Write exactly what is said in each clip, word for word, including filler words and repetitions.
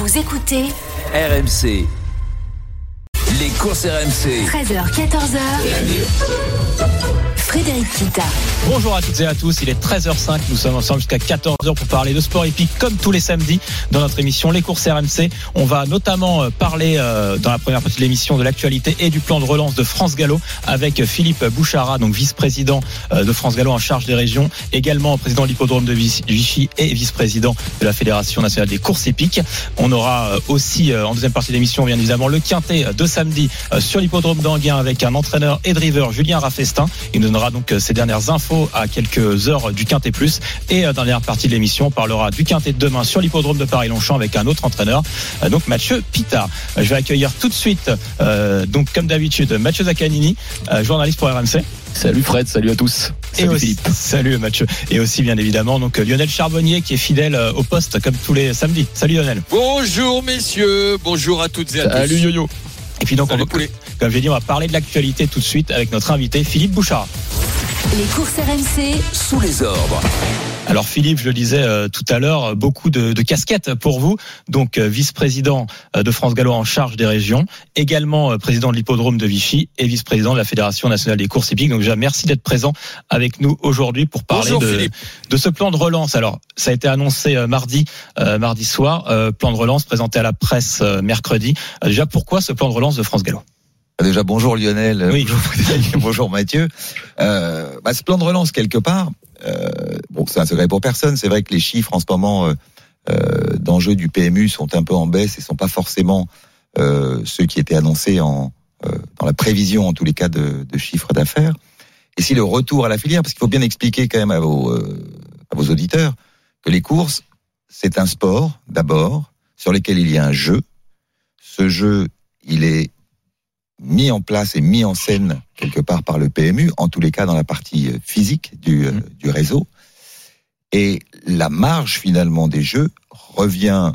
Vous écoutez R M C. Les courses R M C. treize heures, quatorze heures. Frédéric Kita. Bonjour à toutes et à tous, il est treize heures cinq, nous sommes ensemble jusqu'à quatorze heures pour parler de sport épique comme tous les samedis dans notre émission Les courses R M C. On va notamment parler euh, dans la première partie de l'émission de l'actualité et du plan de relance de France Gallo avec Philippe Bouchara, donc vice-président euh, de France Gallo en charge des régions, également président de l'hippodrome de Vichy et vice-président de la Fédération nationale des courses épiques. On aura euh, aussi euh, en deuxième partie de l'émission bien évidemment le quintet de samedi euh, sur l'hippodrome d'Anguin avec un entraîneur et driver, Julien Raffestin. Il nous donnera donc ces dernières infos à quelques heures du Quintet Plus. Et dans la dernière partie de l'émission, on parlera du Quintet de demain sur l'hippodrome de Paris-Longchamp avec un autre entraîneur, donc Mathieu Pitard. Je vais accueillir tout de suite, euh, donc comme d'habitude, Mathieu Zaccanini, euh, journaliste pour R M C. Salut Fred, salut à tous. Salut et aussi, Philippe. Salut Mathieu. Et aussi bien évidemment donc Lionel Charbonnier qui est fidèle au poste comme tous les samedis. Salut Lionel. Bonjour messieurs, bonjour à toutes et à tous. Salut Yo-Yo. Et puis donc Salut on va, comme j'ai dit, on va parler de l'actualité tout de suite avec notre invité Philippe Bouchard. Les courses R M C sous les ordres. Alors Philippe, je le disais euh, tout à l'heure, beaucoup de, de casquettes pour vous. Donc euh, vice-président euh, de France Gallo en charge des régions, également euh, président de l'hippodrome de Vichy et vice-président de la Fédération nationale des courses hippiques. Donc déjà merci d'être présent avec nous aujourd'hui pour parler Bonjour, de, de ce plan de relance. Alors ça a été annoncé euh, mardi, euh, mardi soir, euh, plan de relance présenté à la presse euh, mercredi. Euh, déjà pourquoi ce plan de relance de France Gallo ? Déjà bonjour Lionel, oui. bonjour Frédéric, bonjour Mathieu. Euh, bah, ce plan de relance quelque part, euh, bon c'est un secret pour personne. C'est vrai que les chiffres en ce moment euh, euh, d'enjeux du P M U sont un peu en baisse et sont pas forcément euh, ceux qui étaient annoncés en euh, dans la prévision en tous les cas de, de chiffres d'affaires. Et si le retour à la filière, parce qu'il faut bien expliquer quand même à vos euh, à vos auditeurs que les courses c'est un sport d'abord sur lequel il y a un jeu. Ce jeu il est mis en place et mis en scène quelque part par le P M U, en tous les cas dans la partie physique du, mmh. du réseau. Et la marge finalement des jeux revient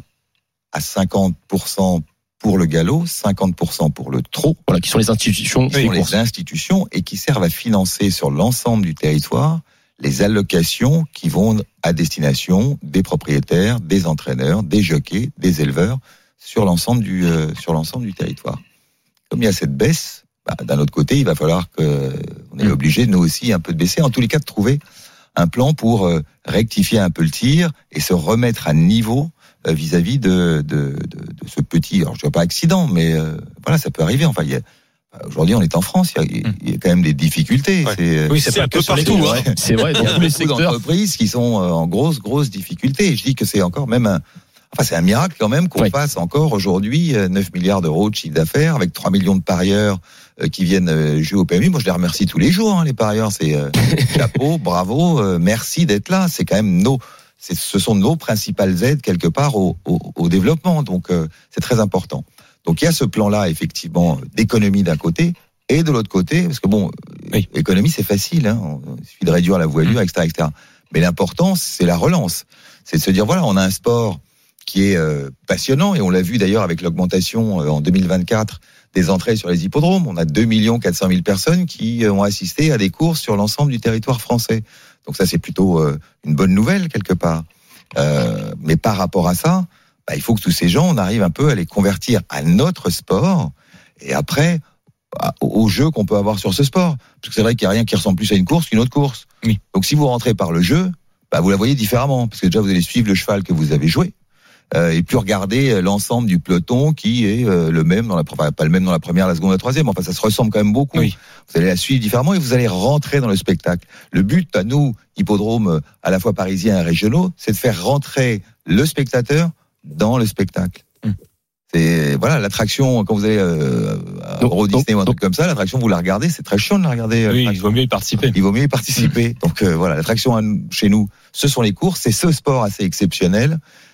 à cinquante pour cent pour le galop, cinquante pour cent pour le trot. Voilà, qui sont les institutions. Qui sont les institutions et qui servent à financer sur l'ensemble du territoire les allocations qui vont à destination des propriétaires, des entraîneurs, des jockeys, des éleveurs sur l'ensemble du, euh, sur l'ensemble du territoire. Comme il y a cette baisse, bah, d'un autre côté, il va falloir que on est obligé, nous aussi, un peu de baisser. En tous les cas, de trouver un plan pour euh, rectifier un peu le tir et se remettre à niveau euh, vis-à-vis de, de, de, de ce petit, alors je ne dis pas accident, mais euh, voilà, ça peut arriver. Enfin, il y a, aujourd'hui, on est en France, il y a, il y a quand même des difficultés. Ouais. C'est, oui, c'est, c'est pas un peu partout. Hein. Ouais. C'est vrai, il y a dans tous les beaucoup secteurs d'entreprises qui sont en grosses, grosses difficultés. Je dis que c'est encore même un Enfin, c'est un miracle quand même qu'on oui. fasse encore aujourd'hui neuf milliards d'euros de chiffre d'affaires avec trois millions de parieurs qui viennent jouer au P M U. Moi, je les remercie tous les jours, hein, les parieurs. C'est euh, chapeau, bravo, euh, merci d'être là. C'est quand même nos, c'est, ce sont nos principales aides quelque part au, au, au développement. Donc, euh, c'est très important. Donc, il y a ce plan-là, effectivement, d'économie d'un côté et de l'autre côté, parce que bon, oui. économie, c'est facile. Hein, il suffit de réduire la voilure, mmh. et cetera, et cetera. Mais l'important, c'est la relance. C'est de se dire, voilà, on a un sport qui est euh, passionnant, et on l'a vu d'ailleurs avec l'augmentation euh, en deux mille vingt-quatre des entrées sur les hippodromes. On a deux millions quatre cent mille personnes qui euh, ont assisté à des courses sur l'ensemble du territoire français. Donc ça, c'est plutôt euh, une bonne nouvelle quelque part. Euh, mais par rapport à ça, bah, il faut que tous ces gens, on arrive un peu à les convertir à notre sport, et après, bah, au jeu qu'on peut avoir sur ce sport. Parce que c'est vrai qu'il n'y a rien qui ressemble plus à une course qu'une autre course. Oui. Donc si vous rentrez par le jeu, bah, vous la voyez différemment, parce que déjà vous allez suivre le cheval que vous avez joué. Euh, et puis regarder l'ensemble du peloton qui est euh, le même dans la enfin, pas le même dans la première, la seconde, la troisième. Enfin, ça se ressemble quand même beaucoup. Oui. Vous allez la suivre différemment et vous allez rentrer dans le spectacle. Le but à nous, hippodromes à la fois parisiens et régionaux, c'est de faire rentrer le spectateur dans le spectacle. Hum. C'est voilà l'attraction quand vous allez euh, à Euro Disney ou un truc comme ça. L'attraction, vous la regardez, c'est très chiant de la regarder. Oui, il vaut mieux y participer. Il vaut mieux y participer. Donc euh, voilà, l'attraction à nous, chez nous, ce sont les courses. C'est ce sport assez exceptionnel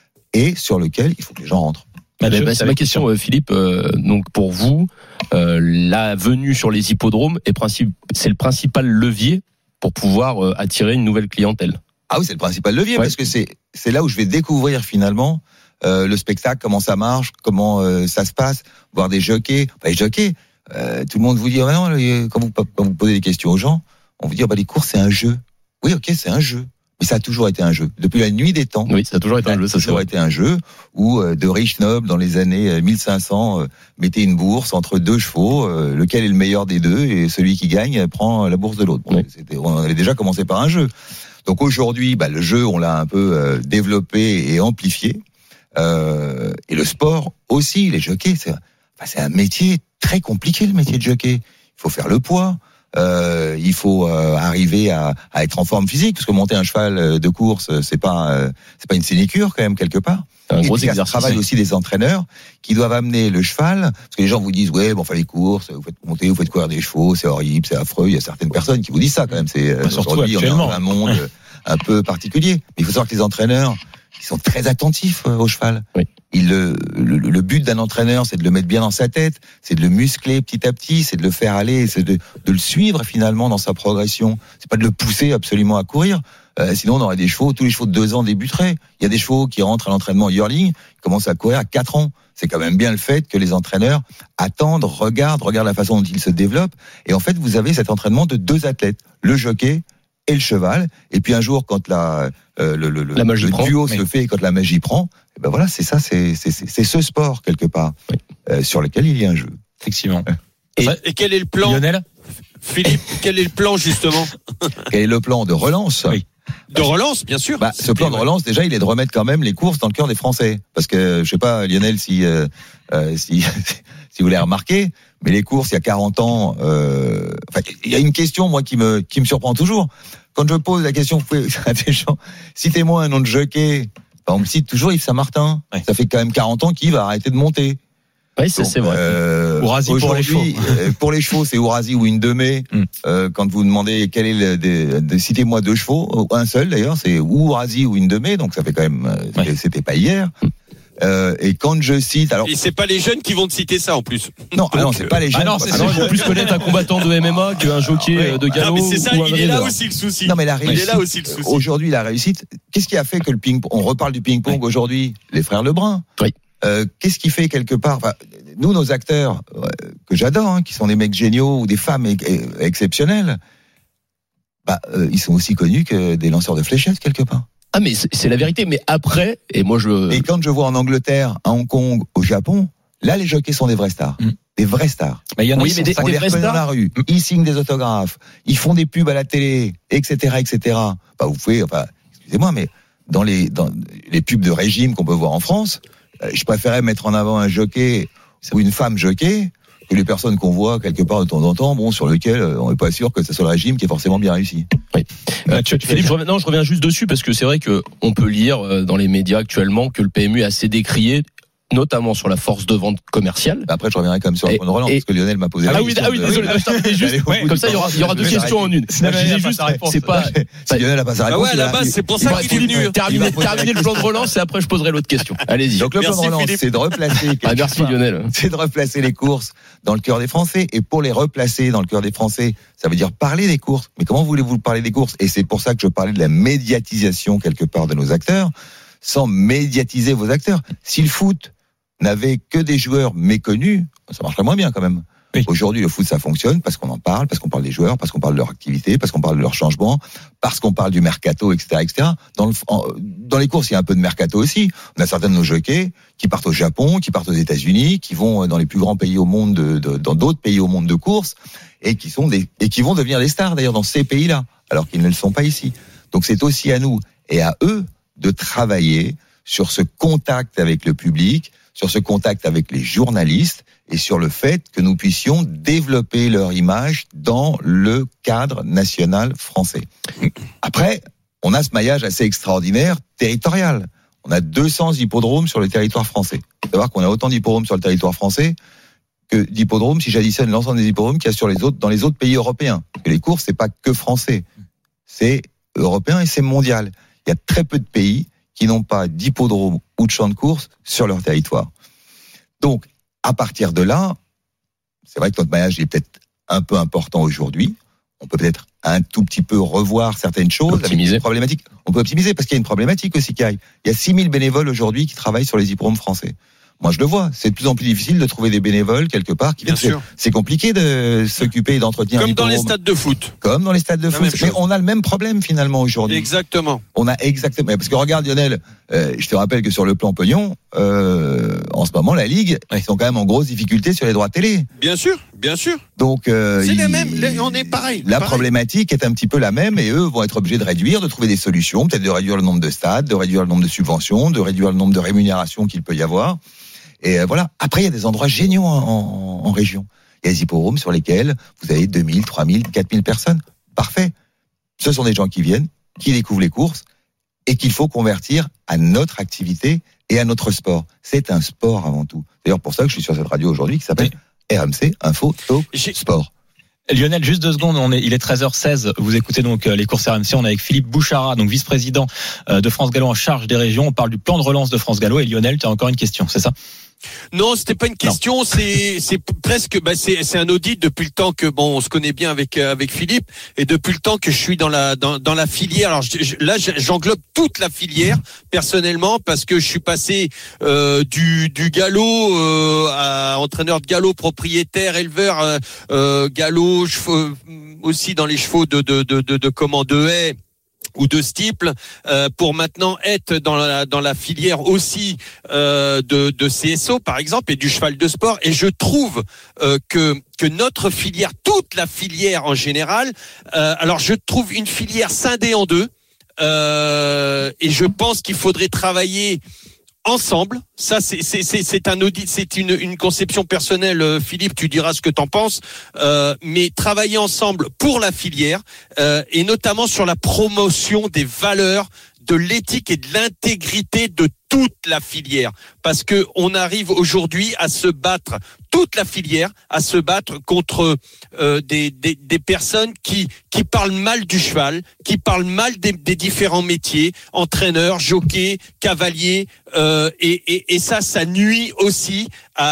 et sur lequel il faut que les gens rentrent. Ah ben, bah, c'est ma question, question. Philippe. Euh, donc pour vous, euh, la venue sur les hippodromes est principe, c'est le principal levier pour pouvoir euh, attirer une nouvelle clientèle. Ah oui, c'est le principal levier, ouais. Parce que c'est c'est là où je vais découvrir finalement euh, le spectacle, comment ça marche, comment euh, ça se passe, voir des jockeys. Enfin, les jockeys, euh, tout le monde vous dit, oh, non, quand vous quand vous posez des questions aux gens, on vous dit, oh, bah les courses c'est un jeu. Oui, ok, c'est un jeu. Mais ça a toujours été un jeu. Depuis la nuit des temps. Oui, ça a toujours été un jeu. Ça a toujours été un jeu où euh, de riches nobles dans les années mille cinq cents euh, mettaient une bourse entre deux chevaux, euh, lequel est le meilleur des deux, et celui qui gagne prend la bourse de l'autre. Bon, oui. c'était, on avait déjà commencé par un jeu. Donc aujourd'hui, bah, le jeu, on l'a un peu euh, développé et amplifié. Euh, et le sport aussi, les jockeys, c'est, enfin, c'est un métier très compliqué, le métier de jockey. Il faut faire le poids. Euh, il faut euh, arriver à, à être en forme physique, parce que monter un cheval de course, c'est pas euh, c'est pas une sinécure quand même quelque part. Un et gros puis, exercice. Il travaille aussi des entraîneurs qui doivent amener le cheval, parce que les gens vous disent ouais bon, enfin les courses, vous faites monter, vous faites courir des chevaux, c'est horrible, c'est affreux. Il y a certaines personnes qui vous disent ça quand même. C'est bah, surtout aujourd'hui on est actuellement. dans un monde un peu particulier. Mais il faut savoir que les entraîneurs, ils sont très attentifs au cheval. Oui. Il, le, le, le but d'un entraîneur, c'est de le mettre bien dans sa tête, c'est de le muscler petit à petit, c'est de le faire aller, c'est de, de le suivre finalement dans sa progression. C'est pas de le pousser absolument à courir. Euh, sinon, on aurait des chevaux, tous les chevaux de deux ans débuteraient. Il y a des chevaux qui rentrent à l'entraînement yearling, qui commencent à courir à quatre ans. C'est quand même bien le fait que les entraîneurs attendent, regardent, regardent la façon dont ils se développent. Et en fait, vous avez cet entraînement de deux athlètes, le jockey et le cheval. Et puis un jour, quand la, euh, le, le, la magie le prend, duo oui. se fait et quand la magie prend, et ben voilà, c'est ça, c'est, c'est, c'est, c'est ce sport quelque part Oui. euh, sur lequel il y a un jeu. Effectivement. Et, et quel est le plan, Lionel Philippe? Quel est le plan justement Quel est le plan de relance? Oui. de relance, bien sûr? Bah, ce plan de relance, déjà, il est de remettre quand même les courses dans le cœur des Français. Parce que, je sais pas, Lionel, si, euh, euh, si, si vous l'avez remarqué, mais les courses, il y a quarante ans, euh, enfin, il y a une question, moi, qui me, qui me surprend toujours. Quand je pose la question, vous pouvez, à des gens, citez-moi un nom de jockey. Enfin, on me cite toujours Yves Saint-Martin. Ouais. Ça fait quand même quarante ans qu'il va arrêter de monter. Oui, c'est, Donc, c'est vrai. Euh, Ourasi pour les aujourd'hui, euh, pour les chevaux, c'est Ourasi ou Indemé. Mm. Euh, quand vous demandez quel est le, de, de, citez-moi deux chevaux, un seul d'ailleurs, c'est ou Ourasi ou Indemé, donc ça fait quand même, euh, Ouais. c'était pas hier. Euh, et quand je cite, alors Et c'est pas les jeunes qui vont te citer ça en plus. non, ah non, c'est pas les jeunes. Ah non, parce c'est que- Alors, il faut plus connaître un combattant de M M A qu'un jockey Ouais. de Non, galop mais c'est ça, ou un il est là driver. aussi le souci. Non, mais la Il réussite, est là aussi le souci. aujourd'hui, la réussite, qu'est-ce qui a fait que le ping, on reparle du ping-pong aujourd'hui, les frères Lebrun. Oui. Euh, qu'est-ce qui fait quelque part, enfin, nous, nos acteurs, euh, que j'adore, hein, qui sont des mecs géniaux ou des femmes ex- exceptionnelles, bah, euh, ils sont aussi connus que des lanceurs de fléchettes quelque part. Ah, mais c'est, c'est la vérité. Mais après, et moi je. Et quand je vois en Angleterre, à Hong Kong, au Japon, là, les jockeys sont des vrais stars. Mm. Des vrais stars. Mais il y en a Oui, qui mais sont des- ça. On des les vrais reconnaît dans stars. la rue. Ils signent des autographes. Ils font des pubs à la télé, et cetera, et cetera. Bah, vous pouvez, enfin, excusez-moi, mais dans les, dans les pubs de régime qu'on peut voir en France, euh, je préférais mettre en avant un jockey ou une femme jockey que les personnes qu'on voit quelque part de temps en temps, bon, sur lequel euh, on n'est pas sûr que ce soit le régime qui est forcément bien réussi. Mathieu, tu Philippe, je reviens, non, je reviens juste dessus parce que c'est vrai que on peut lire euh, dans les médias actuellement que le P M U est assez décrié, notamment sur la force de vente commerciale. Après, je reviendrai quand même sur Et- le point de relance, et- parce que Lionel m'a posé Ah la oui, question. ah oui, de- désolé, je t'arrêtais juste. J'allais au Ouais, bout Comme du ça, il y aura, il y aura deux Je vais questions en une. Sinon, Je il y a disais pas juste, sa réponse. c'est pas. Si Lionel n'a pas sa Ah réponse, ouais, à il la va- base, il- c'est pour il ça va qu'il est poser- venu. il va Terminer, poser la terminer le plan de relance et après je poserai l'autre question. Allez-y. Donc le plan Merci, de relance, Philippe. c'est de replacer quelque Ah, merci part, Lionel. c'est de replacer les courses dans le cœur des Français. Et pour les replacer dans le cœur des Français, ça veut dire parler des courses. Mais comment voulez-vous parler des courses? Et c'est pour ça que je parlais de la médiatisation quelque part de nos acteurs, sans médiatiser vos acteurs. Si le foot n'avait que des joueurs méconnus, ça marcherait moins bien quand même. Oui. Aujourd'hui, le foot, ça fonctionne parce qu'on en parle, parce qu'on parle des joueurs, parce qu'on parle de leur activité, parce qu'on parle de leur changement, parce qu'on parle du mercato, et cetera, et cetera. Dans, le, en- dans les courses, il y a un peu de mercato aussi. On a certains de nos jockeys qui partent au Japon, qui partent aux États-Unis, qui vont dans les plus grands pays au monde, de, de- dans d'autres pays au monde de course, et qui sont des, et qui vont devenir des stars d'ailleurs dans ces pays-là, alors qu'ils ne le sont pas ici. Donc c'est aussi à nous et à eux de travailler sur ce contact avec le public, sur ce contact avec les journalistes et sur le fait que nous puissions développer leur image dans le cadre national français. Après, on a ce maillage assez extraordinaire territorial. On a deux cents hippodromes sur le territoire français. Il faut savoir qu'on a autant d'hippodromes sur le territoire français que d'hippodromes si j'additionne l'ensemble des hippodromes qu'il y a sur les autres, dans les autres pays européens. Parce que les courses, c'est pas que français. C'est européen et c'est mondial. Il y a très peu de pays qui n'ont pas d'hippodrome ou de champ de course sur leur territoire. Donc, à partir de là, c'est vrai que notre maillage est peut-être un peu important aujourd'hui. On peut peut-être un tout petit peu revoir certaines choses. Optimiser. Avec des problématiques. On peut optimiser parce qu'il y a une problématique aussi, Kai. Il y a six mille bénévoles aujourd'hui qui travaillent sur les hippodromes français. Moi, je le vois. C'est de plus en plus difficile de trouver des bénévoles quelque part. Qui Bien c'est, sûr. c'est compliqué de s'occuper et d'entretenir Comme un dans les hippodrome. stades de foot. Comme dans les stades de La foot. même Mais chose. on a le même problème finalement aujourd'hui. Exactement. On a exactement. Parce que regarde Lionel, euh, je te rappelle que sur le plan pognon, euh, en ce moment, la Ligue, ils sont quand même en grosse difficulté sur les droits télé. Bien sûr, bien sûr. Donc, euh, C'est il- la même, là, on est pareil, La pareil. problématique est un petit peu la même et eux vont être obligés de réduire, de trouver des solutions, peut-être de réduire le nombre de stades, de réduire le nombre de subventions, de réduire le nombre de rémunérations qu'il peut y avoir. Et euh, voilà. Après, il y a des endroits géniaux en, en, en région. Il y a des hippodromes sur lesquels vous avez deux mille, trois mille, quatre mille personnes. Parfait. Ce sont des gens qui viennent, qui découvrent les courses et qu'il faut convertir à notre activité et à notre sport. C'est un sport avant tout. D'ailleurs, pour ça que je suis sur cette radio aujourd'hui qui s'appelle R M C Info Talk J'ai- Sport. Lionel, juste deux secondes, on est, il est treize heures seize, vous écoutez donc euh, les courses R M C, on est avec Philippe Bouchara, donc vice-président euh, de France Gallo en charge des régions, on parle du plan de relance de France Gallo, et Lionel, tu as encore une question, c'est ça? Non, c'était pas une question, c'est c'est presque bah c'est c'est un audit depuis le temps que bon, on se connaît bien avec euh, avec Philippe et depuis le temps que je suis dans la dans dans la filière. Alors je, je, là j'englobe toute la filière personnellement parce que je suis passé euh, du du galop euh, à entraîneur de galop, propriétaire, éleveur euh, euh, galop, chevaux, aussi dans les chevaux de de de de, de comment de haie ou de steeple, euh, pour maintenant être dans la dans la filière aussi euh, de de C S O par exemple et du cheval de sport. Et je trouve euh, que que notre filière, toute la filière en général, euh, alors je trouve une filière scindée en deux, euh, et je pense qu'il faudrait travailler ensemble. Ça, c'est c'est c'est c'est un audit, c'est une une conception personnelle. euh, Philippe, tu diras ce que t'en penses. Euh, mais travailler ensemble pour la filière euh, et notamment sur la promotion des valeurs, de l'éthique et de l'intégrité de toute la filière, parce que on arrive aujourd'hui à se battre, toute la filière, à se battre contre euh, des, des des personnes qui qui parlent mal du cheval, qui parlent mal des, des différents métiers, entraîneurs, jockeys, cavaliers, euh, et, et et ça, ça nuit aussi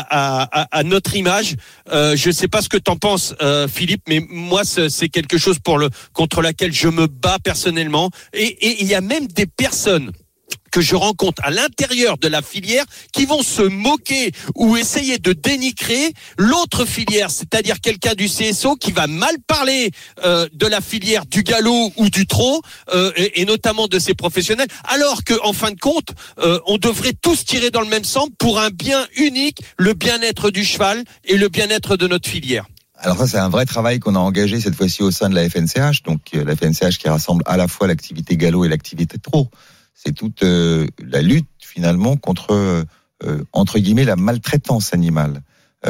à à, à notre image. Euh, je sais pas ce que t'en penses, euh, Philippe, mais moi c'est, c'est quelque chose pour le contre laquelle je me bats personnellement, et et il y a même des personnes que je rencontre à l'intérieur de la filière qui vont se moquer ou essayer de dénigrer l'autre filière, c'est-à-dire quelqu'un du C S O qui va mal parler euh, de la filière du galop ou du trot, euh, et, et notamment de ses professionnels, alors que en fin de compte, euh, on devrait tous tirer dans le même sens pour un bien unique, le bien-être du cheval et le bien-être de notre filière. Alors ça, c'est un vrai travail qu'on a engagé cette fois-ci au sein de la F N C H, donc euh, la F N C H qui rassemble à la fois l'activité galop et l'activité trot. C'est toute euh, la lutte finalement contre euh, entre guillemets la maltraitance animale.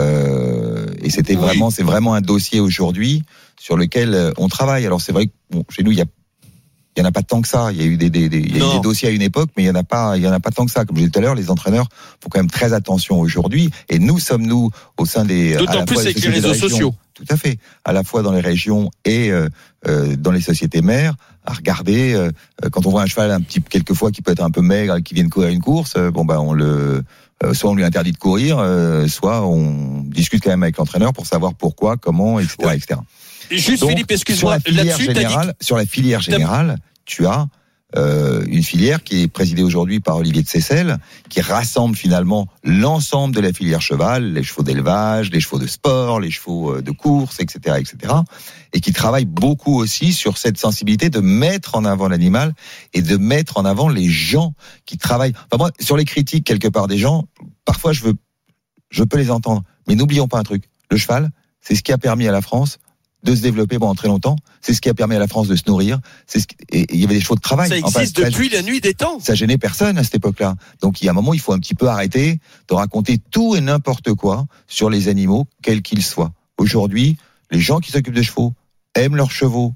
Euh, et c'était Oui. vraiment, c'est vraiment un dossier aujourd'hui sur lequel euh, on travaille. Alors c'est vrai que bon, chez nous il y a il y en a pas tant que ça. Il y a eu des, des, des, il y a eu des dossiers à une époque, mais il y en a pas, il y en a pas tant que ça. Comme je disais tout à l'heure, les entraîneurs font quand même très attention aujourd'hui. Et nous sommes nous au sein des D'autant à la plus fois des avec les sociétés de réseaux région, sociaux. Tout à fait. À la fois dans les régions et euh, euh, dans les sociétés mères, à regarder euh, quand on voit un cheval un petit quelquefois qui peut être un peu maigre, qui vient de courir une course, euh, bon bah on le euh, soit on lui interdit de courir, euh, soit on discute quand même avec l'entraîneur pour savoir pourquoi, comment, et cetera, Ouais. et cetera. Et juste Donc, Philippe, sur excuse-moi, la filière là-dessus, t'as dit générale, sur la filière générale, tu as euh, une filière qui est présidée aujourd'hui par Olivier de Seyssel, qui rassemble finalement l'ensemble de la filière cheval, les chevaux d'élevage, les chevaux de sport, les chevaux de course, et cetera, et cetera, et qui travaille beaucoup aussi sur cette sensibilité de mettre en avant l'animal et de mettre en avant les gens qui travaillent. Enfin moi, sur les critiques quelque part des gens, parfois je veux, je peux les entendre, mais n'oublions pas un truc. Le cheval, c'est ce qui a permis à la France de se développer pendant très longtemps. C'est ce qui a permis à la France de se nourrir. C'est ce qui... et il y avait des chevaux de travail. ça existe enfin, depuis ça, la nuit des temps. Ça gênait personne à cette époque-là. Donc il y a un moment, il faut un petit peu arrêter de raconter tout et n'importe quoi sur les animaux, quels qu'ils soient. Aujourd'hui, les gens qui s'occupent des chevaux aiment leurs chevaux.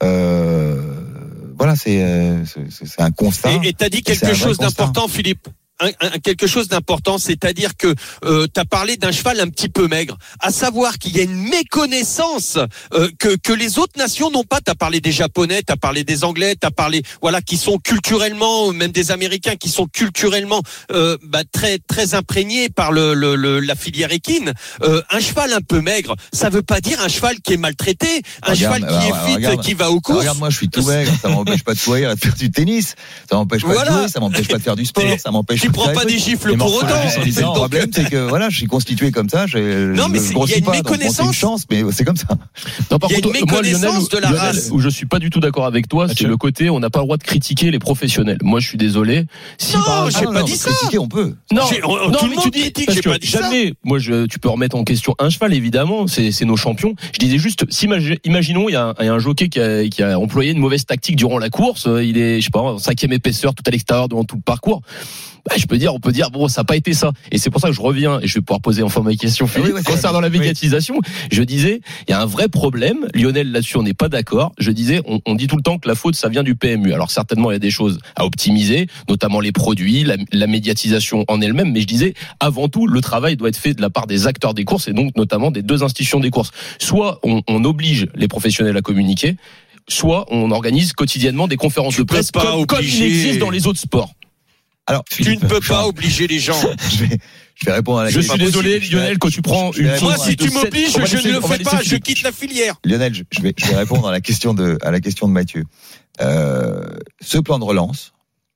Euh... Voilà, c'est, euh, c'est, c'est un constat. Et t'as dit Et c'est quelque un vrai chose constat. d'important, Philippe. Un, un, quelque chose d'important, c'est-à-dire que euh, tu as parlé d'un cheval un petit peu maigre, à savoir qu'il y a une méconnaissance euh, que que les autres nations n'ont pas. Tu as parlé des Japonais, tu as parlé des Anglais, tu as parlé voilà qui sont culturellement, même des Américains qui sont culturellement euh, bah, très très imprégnés par le, le, le la filière équine. Euh, un cheval un peu maigre, ça veut pas dire un cheval qui est maltraité, un Regarde, cheval qui bah, est fit, regarde. qui va aux courses. Regarde, moi, je suis tout maigre. Ça m'empêche pas de courir et de faire du tennis. Ça m'empêche pas Voilà. de jouer. Ça m'empêche pas de faire du sport. Ça m'empêche qui prend pas des gifles pour autant. Le problème, c'est que voilà, je suis constitué comme ça. Non, mais il y a une méconnaissance. C'est une chance, mais c'est comme ça. Non, par il y a contre, une moi, Lionel, méconnaissance de la Lionel, race. où je suis pas du tout d'accord avec toi, c'est le côté, on n'a pas le droit de critiquer les professionnels. Moi, je suis désolé. Si non, par j'ai ah, pas non, dit ça. Critiquer, on peut. Non, J'ai- on- non, tout le mais monde tu dis, critique, parce j'ai que pas dit ça. jamais, moi, je, tu peux remettre en question un cheval, évidemment, c'est, c'est nos champions. Je disais juste, si, imagi- imaginons, il y a un, il y a un jockey qui a, qui a employé une mauvaise tactique durant la course, il est, je sais pas, en cinquième épaisseur, tout à l'extérieur devant tout le parcours. Bah, je peux dire, on peut dire, bon, ça n'a pas été ça. Et c'est pour ça que je reviens, et je vais pouvoir poser enfin ma question, Philippe, oui, ouais, concernant la oui. médiatisation. Je disais, il y a un vrai problème. Lionel, là-dessus, on n'est pas d'accord. Je disais, on, on dit tout le temps que la faute, ça vient du P M U. Alors, certainement, il y a des choses à optimiser, notamment les produits, la, la médiatisation en elle-même. Mais je disais, avant tout, le travail doit être fait de la part des acteurs des courses, et donc, notamment, des deux institutions des courses. Soit on, on oblige les professionnels à communiquer, soit on organise quotidiennement des conférences Tu de peux presse pas comme, comme il obliger. existe dans les autres sports. Alors, Tu ne Philippe, peux Jean, pas obliger les gens. Je vais, je vais répondre à la Je question. suis désolé, Lionel, quand tu prends Je vais une répondre Moi, à- si de tu sept- m'obliges, on va je laisser- ne le on va fais laisser pas. Je Philippe. quitte la filière. Lionel, je je vais, je vais répondre à la question de, à la question de Mathieu. Euh, ce plan de relance,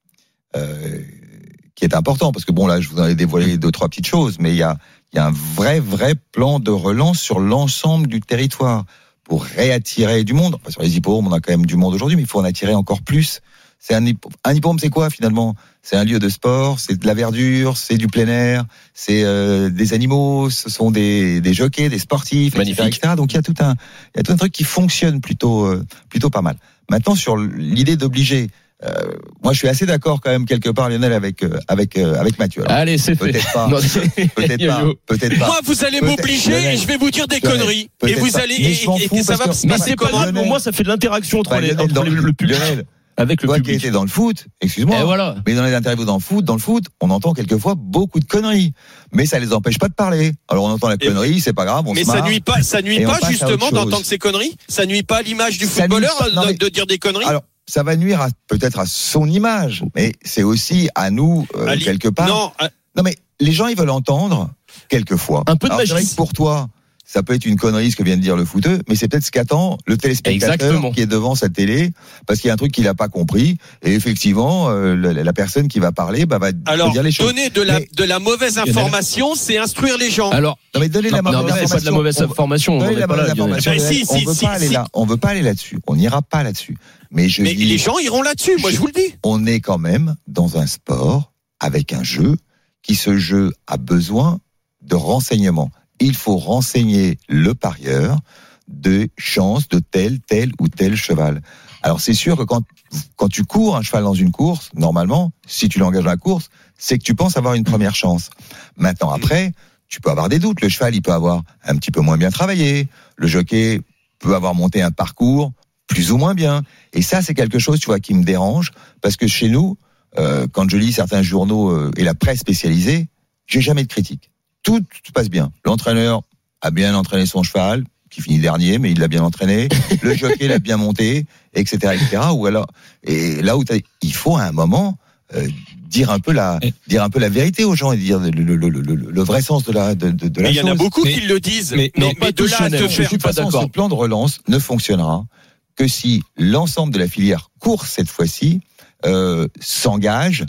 euh, qui est important, parce que bon, là, je vous en ai dévoilé deux, trois petites choses, mais il y a, il y a un vrai, vrai plan de relance sur l'ensemble du territoire pour réattirer du monde. Enfin, sur les hippodromes, on a quand même du monde aujourd'hui, mais il faut en attirer encore plus. C'est un, hippo- un hippodrome, c'est quoi finalement? C'est un lieu de sport, c'est de la verdure, c'est du plein air, c'est euh, des animaux, ce sont des, des jockeys, des sportifs, et cetera, et cetera. Donc il y a tout un, il y a tout un truc qui fonctionne plutôt, euh, plutôt pas mal. Maintenant sur l'idée d'obliger, euh, moi je suis assez d'accord quand même quelque part, Lionel, avec euh, avec euh, avec Mathieu. Alors, Allez, c'est fait. peut-être pas, Non, peut-être pas, Yo-yo. peut-être pas. Moi, vous allez Peut-être- m'obliger Lionel, et je vais vous dire des Lionel, conneries. Et peut-être vous pas. allez, Mais et, je m'en et- fous et ça va parce se que- Mais passer c'est pas comment? grave, pour moi, ça fait de l'interaction entre Bah, les, Lionel, entre dans- les- le public, Lionel, avec le toi qui public. étais dans le foot, excuse-moi. Et voilà. Mais dans les interviews dans le foot, dans le foot, on entend quelquefois beaucoup de conneries. Mais ça les empêche pas de parler. Alors on entend la connerie, c'est pas grave, on Mais se ça marre. nuit pas, ça nuit Et on pas passe à justement autre chose. d'entendre ces conneries. Ça nuit pas à l'image du Ça nuit footballeur pas- non, de, mais- de dire des conneries. Alors, ça va nuire à, peut-être à son image, mais c'est aussi à nous, euh, Ali- quelque part. Non, à- Non, mais les gens, ils veulent entendre, quelquefois. Un peu de Alors, c'est vrai magie. que pour toi, ça peut être une connerie, ce que vient de dire le footeux, mais c'est peut-être ce qu'attend le téléspectateur Exactement. qui est devant sa télé, parce qu'il y a un truc qu'il n'a pas compris, et effectivement, euh, la, la personne qui va parler, bah, va alors dire les choses. donner de la Mais- de la mauvaise information, c'est instruire les gens. Alors, Non, mais donner la non, mauvaise mais c'est pas de la information, mauvaise on- information, on n'en donner est la pas là, mauvaise Lionel. information, Ben, si, on si, veut si, pas aller si. là, on veut pas aller là-dessus, on n'ira pas là-dessus. Mais je Mais dis, les gens iront là-dessus. Moi, je vous le dis. on est quand même dans un sport avec un jeu qui, ce jeu, a besoin de renseignements. Il faut renseigner le parieur des chances de tel, tel ou tel cheval. Alors c'est sûr que quand, quand tu cours un cheval dans une course, normalement, si tu l'engages dans la course, c'est que tu penses avoir une première chance. Maintenant, après, tu peux avoir des doutes. Le cheval, il peut avoir un petit peu moins bien travaillé. Le jockey peut avoir monté un parcours plus ou moins bien. Et ça, c'est quelque chose, tu vois, qui me dérange, parce que chez nous, euh, quand je lis certains journaux euh, et la presse spécialisée, j'ai jamais de critique. Tout se passe bien. L'entraîneur a bien entraîné son cheval, qui finit dernier, mais il l'a bien entraîné. Le jockey l'a bien monté, et cetera, et cetera. Ou alors, et là où t'as- il faut à un moment euh, dire un peu la, dire un peu la vérité aux gens et dire le, le, le, le, le vrai sens de la, de, de, de la Mais il y en a chose. beaucoup Mais- qui le disent. mais- Mais, non, mais pas de tous, là à Chanel, te je faire. suis De pas toute façon, d'accord. ce plan de relance ne fonctionnera que si l'ensemble de la filière course cette fois-ci euh, s'engage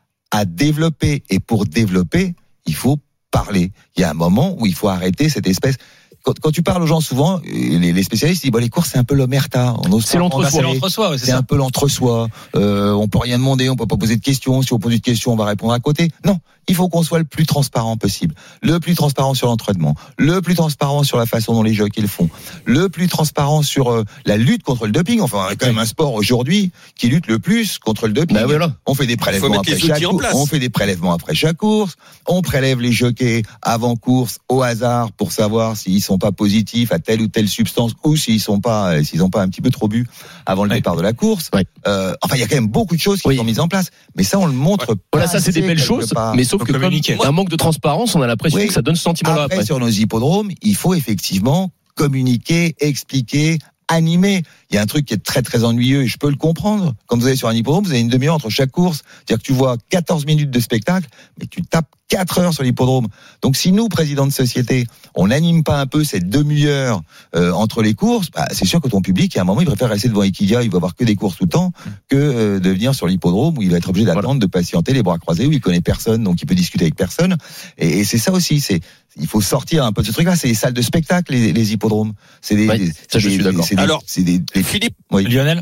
à développer. Et pour développer, il faut parler. Il y a un moment où il faut arrêter cette espèce. Quand, quand tu parles aux gens souvent, les, les spécialistes disent bon, les courses c'est un peu l'omerta. On ose C'est pas en l'entre-soi. C'est parler. l'entre-soi, ouais, c'est C'est ça. un peu l'entre-soi. Euh, on peut rien demander, on peut pas poser de questions. Si on pose une question, on va répondre à côté. Non, il faut qu'on soit le plus transparent possible. Le plus transparent sur l'entraînement, le plus transparent sur la façon dont les jockeys le font, le plus transparent sur euh, la lutte contre le doping. Enfin, on a quand même un sport aujourd'hui qui lutte le plus contre le doping. Bah voilà. On fait des prélèvements mettre après les chaque outils en course. place. On fait des prélèvements après chaque course. On prélève les jockeys avant course au hasard pour savoir s'ils sont pas positifs à telle ou telle substance ou s'ils sont pas, euh, s'ils ont pas un petit peu trop bu avant le Ouais. départ de la course. Ouais. Euh, enfin, il y a quand même beaucoup de choses qui Oui. sont mises en place. Mais ça, on le montre pas. Voilà, ça c'est des assez, belles quelque choses, part. mais sauf Faut que comme communiquer. un manque de transparence, on a l'impression Oui. que ça donne ce sentiment-là Après, après. sur nos hippodromes, il faut effectivement communiquer, expliquer, animer. il y a un truc qui est très très ennuyeux et je peux le comprendre. Quand vous allez sur un hippodrome, vous avez une demi-heure entre chaque course. C'est-à-dire que tu vois quatorze minutes de spectacle, mais tu tapes quatre heures sur l'hippodrome. Donc si nous, présidents de société, on n'anime pas un peu cette demi-heure euh, entre les courses, bah, c'est sûr que ton public, à un moment, il préfère rester devant Equidia, il va voir que des courses tout le temps, que euh, de venir sur l'hippodrome où il va être obligé d'attendre, voilà. de patienter les bras croisés, où il connaît personne, donc il peut discuter avec personne. Et, et c'est ça aussi, c'est il faut sortir un peu de ce truc-là. C'est les salles de spectacle, les, les hippodromes. C'est des, ouais, des ça, je des, suis d'accord. C'est des, Alors, c'est des, des, Philippe, oui. Lionel.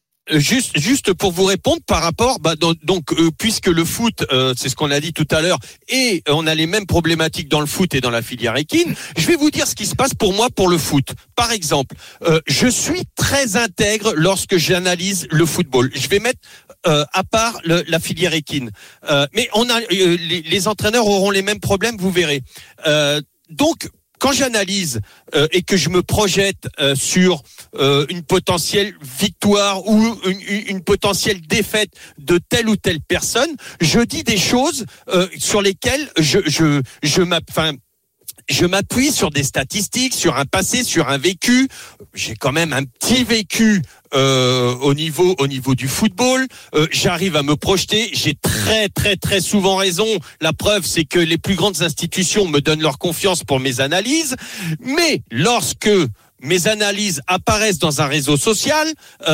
Juste, juste pour vous répondre par rapport, bah, donc, donc euh, puisque le foot, euh, c'est ce qu'on a dit tout à l'heure, et on a les mêmes problématiques dans le foot et dans la filière équine, je vais vous dire ce qui se passe pour moi pour le foot. Par exemple, euh, je suis très intègre lorsque j'analyse le football. Je vais mettre euh, à part le, la filière équine, euh, mais on a euh, les, les entraîneurs auront les mêmes problèmes, vous verrez. Euh, donc quand j'analyse euh, et que je me projette euh, sur euh, une potentielle victoire ou une, une potentielle défaite de telle ou telle personne, je dis des choses euh, sur lesquelles je je je enfin je m'appuie sur des statistiques, sur un passé, sur un vécu. J'ai quand même un petit vécu euh, au niveau au niveau du football. Euh, j'arrive à me projeter. J'ai très très très souvent raison. La preuve, c'est que les plus grandes institutions me donnent leur confiance pour mes analyses. Mais lorsque mes analyses apparaissent dans un réseau social,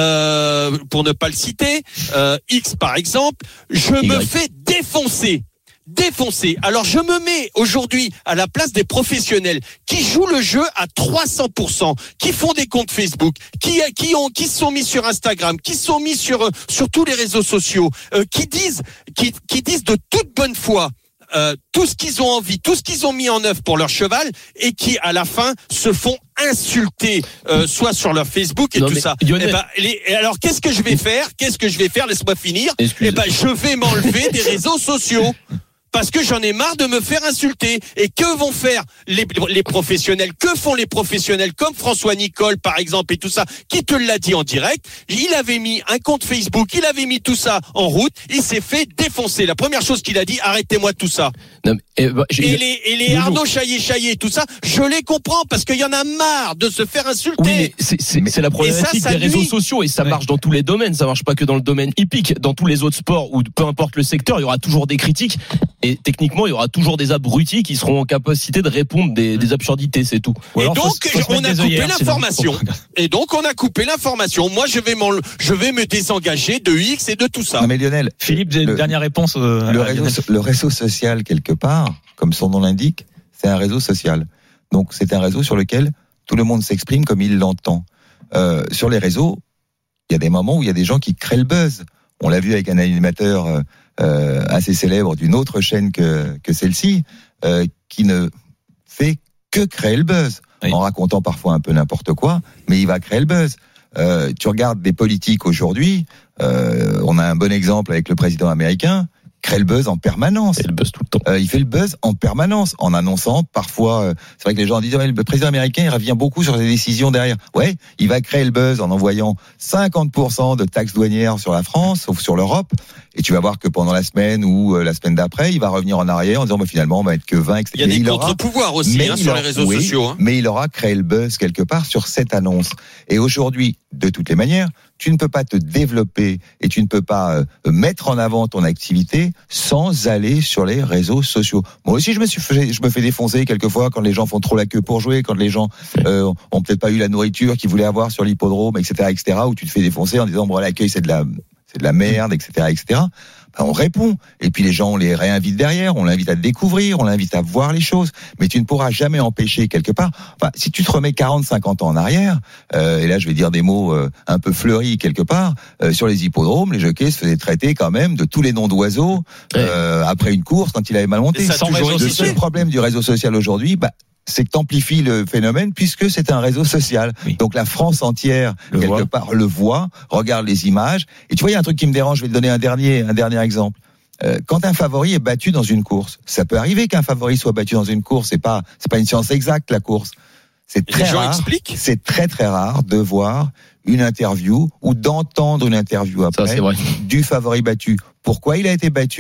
euh, pour ne pas le citer, euh, X par exemple, je y. me fais défoncer. Défoncé. Alors je me mets aujourd'hui à la place des professionnels qui jouent le jeu à trois cents pour cent, qui font des comptes Facebook, qui qui ont qui se sont mis sur Instagram, qui se sont mis sur sur tous les réseaux sociaux, euh, qui disent qui qui disent de toute bonne foi euh, tout ce qu'ils ont envie, tout ce qu'ils ont mis en œuvre pour leur cheval, et qui à la fin se font insulter, euh, soit sur leur Facebook et non, tout ça. Lionel... Et, ben, les, et alors qu'est-ce que je vais faire Qu'est-ce que je vais faire Laisse-moi finir. Excuse. Et ben je vais m'enlever des réseaux sociaux. Parce que j'en ai marre de me faire insulter. Et que vont faire les, les professionnels? Que font les professionnels comme François Nicole, par exemple, et tout ça, qui te l'a dit en direct? Il avait mis un compte Facebook, il avait mis tout ça en route, il s'est fait défoncer. La première chose qu'il a dit, arrêtez-moi tout ça. Non, mais, bah, et les, et les Arnaud Chaillet-Chaillet, tout ça, je les comprends parce qu'il y en a marre de se faire insulter. Oui, mais c'est, c'est, c'est la problématique ça, ça des nuit. réseaux sociaux et ça ouais. marche dans tous les domaines. Ça marche pas que dans le domaine hippique. Dans tous les autres sports ou peu importe le secteur, il y aura toujours des critiques. Et techniquement, il y aura toujours des abrutis qui seront en capacité de répondre des, des absurdités, c'est tout. Et donc, faut, faut on a coupé œillères, l'information. Et donc, on a coupé l'information. Moi, je vais, je vais me désengager de X et de tout ça. Non, mais Lionel. Philippe, une dernière réponse. Euh, le, réseau, le réseau social, quelque part, comme son nom l'indique, c'est un réseau social. Donc, c'est un réseau sur lequel tout le monde s'exprime comme il l'entend. Euh, sur les réseaux, il y a des moments où il y a des gens qui créent le buzz. On l'a vu avec un animateur euh, euh, assez célèbre d'une autre chaîne que, que celle-ci, euh, qui ne fait que créer le buzz, oui. en racontant parfois un peu n'importe quoi, mais il va créer le buzz. Euh, tu regardes des politiques aujourd'hui, euh, on a un bon exemple avec le président américain, crée le buzz en permanence. Et le buzz tout le temps. Euh, il fait le buzz en permanence, en annonçant parfois. Euh, c'est vrai que les gens disent ouais, le président américain il revient beaucoup sur ses décisions derrière. Ouais, il va créer le buzz en envoyant cinquante pour cent de taxes douanières sur la France, sauf sur l'Europe. Et tu vas voir que pendant la semaine ou euh, la semaine d'après, il va revenir en arrière en disant bah, finalement on va être que vingt. et cetera. Il y a des contre-pouvoirs aussi hein, sur aura, les réseaux oui, sociaux. Hein. Mais il aura créé le buzz quelque part sur cette annonce. Et aujourd'hui, de toutes les manières, tu ne peux pas te développer et tu ne peux pas euh, mettre en avant ton activité sans aller sur les réseaux sociaux. Moi aussi, je me suis fait, je me fais défoncer quelquefois quand les gens font trop la queue pour jouer, quand les gens euh, ont peut-être pas eu la nourriture qu'ils voulaient avoir sur l'hippodrome, et cetera, et cetera, où tu te fais défoncer en disant bon l'accueil c'est de la c'est de la merde, et cetera, et cetera. Ben, on répond. Et puis les gens, on les réinvite derrière, on l'invite à découvrir, on l'invite à voir les choses. Mais tu ne pourras jamais empêcher quelque part. Enfin, si tu te remets quarante, cinquante ans en arrière, euh, et là je vais dire des mots euh, un peu fleuris quelque part, euh, sur les hippodromes, les jockeys se faisaient traiter quand même de tous les noms d'oiseaux euh, ouais. après une course quand il avait mal monté. Ça, le seul problème du réseau social aujourd'hui, bah, c'est que t'amplifies le phénomène puisque c'est un réseau social. Oui. Donc la France entière, le quelque voit. part, le voit, regarde les images. Et tu vois, il y a un truc qui me dérange, je vais te donner un dernier, un dernier exemple. Euh, quand un favori est battu dans une course, ça peut arriver qu'un favori soit battu dans une course, c'est pas, c'est pas une science exacte, la course. C'est très rare, c'est très très rare de voir une interview ou d'entendre une interview après ça, c'est vrai. du favori battu. Pourquoi il a été battu?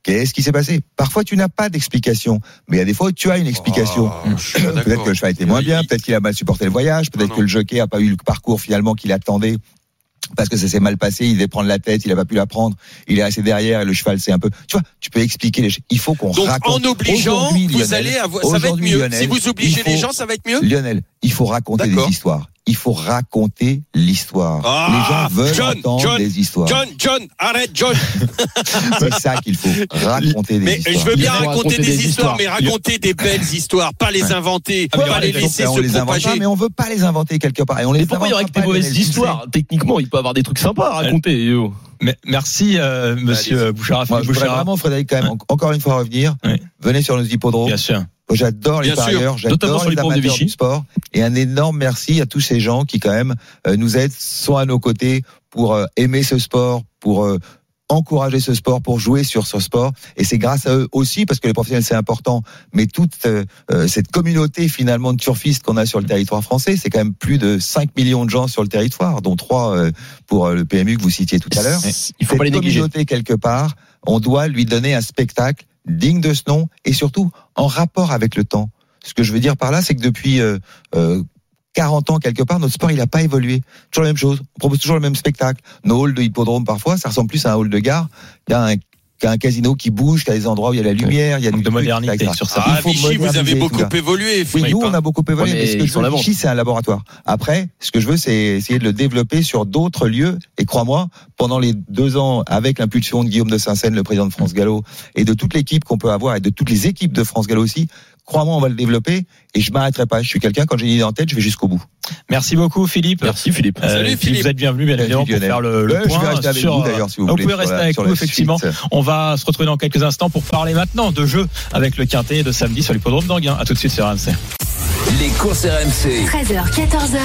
Qu'est-ce qui s'est passé? Parfois, tu n'as pas d'explication, mais il y a des fois où tu as une explication. Oh, je suis pas peut-être d'accord. que le cheval était moins bien, peut-être qu'il a mal supporté le voyage, peut-être Non, que le jockey a pas eu le parcours finalement qu'il attendait. Parce que ça s'est mal passé, il devait prendre la tête, il n'a pas pu la prendre, il est resté derrière et le cheval c'est un peu. Tu vois, tu peux expliquer les. Il faut qu'on Donc, raconte. en obligeant, Aujourd'hui, vous Lionel, allez avoir, ça va être aujourd'hui, mieux. Lionel, Si vous obligez il faut- les gens, ça va être mieux. Lionel, il faut raconter D'accord. des histoires. Il faut raconter l'histoire. Ah, les gens veulent John, entendre John, des histoires. John, John, arrête, John. C'est ça qu'il faut raconter des Mais histoires. je veux bien Il faut raconter raconter des des histoires, histoires. mais raconter des belles histoires, pas les inventer, Ah, mais pas on les les laisser on se les invente pas, propager. mais on veut pas les inventer quelque part. Et on les Mais pourquoi il y aurait que des inventera pas, mauvaises Lionel, tu le sais. histoires? Techniquement, il peut avoir des trucs sympas à raconter. yo. Mais- Merci, euh, monsieur Allez-y. Bouchard. Moi, je voudrais Bouchard. vraiment, Frédéric, quand même, en- encore une fois revenir. Oui. Venez sur nos hippodromes. Bien sûr. Moi, j'adore les Bien sûr. parieurs, Notamment j'adore sur les les pauvres de amateurs Vichy. du sport. Et un énorme merci à tous ces gens qui, quand même, euh, nous aident, sont à nos côtés pour euh, aimer ce sport, pour euh, encourager ce sport, pour jouer sur ce sport. Et c'est grâce à eux aussi, parce que les professionnels, c'est important, mais toute euh, euh, cette communauté, finalement, de turfistes qu'on a sur le territoire français, c'est quand même plus de cinq millions de gens sur le territoire, dont trois euh, pour euh, le P M U que vous citiez tout à l'heure. Il faut pas les Cette négliger. communauté, quelque part, on doit lui donner un spectacle digne de ce nom et surtout en rapport avec le temps. Ce que je veux dire par là, c'est que depuis euh, euh, quarante ans, quelque part, notre sport, il n'a pas évolué. Toujours la même chose. On propose toujours le même spectacle. Nos halls de hippodrome, parfois, ça ressemble plus à un hall de gare qu'à un, qu'à un casino qui bouge, qu'à des endroits où il y a la lumière, il y a Donc du de truc, modernité et cetera. sur ça. Ah, Il faut Vichy, vous avez moderniser beaucoup tout ça. évolué, Oui, Philippe. nous, on a beaucoup évolué, Ouais, mais mais ce que ils je sont veux, là-bas. Vichy, c'est un laboratoire. Après, ce que je veux, c'est essayer de le développer sur d'autres lieux. Et crois-moi, pendant les deux ans, avec l'impulsion de Guillaume de Saint-Seine, le président de France Gallo, et de toute l'équipe qu'on peut avoir, et de toutes les équipes de France Gallo aussi, crois-moi, on va le développer. Et je m'arrêterai pas. Je suis quelqu'un, quand j'ai une idée en tête, je vais jusqu'au bout. Merci beaucoup, Philippe. Merci Philippe. Euh, Salut, et puis Philippe. Vous êtes bienvenus, bien évidemment, pour Lionel. faire le, le Ouais, je point vais rester avec sur. vous, d'ailleurs, si vous vous voulez, pouvez sur rester la- avec sur nous, la effectivement. suite. On va se retrouver dans quelques instants pour parler maintenant de jeu avec le Quintet de samedi sur l'hippodrome d'Anguin. À tout de suite sur R M C. Les courses R M C. treize heures, quatorze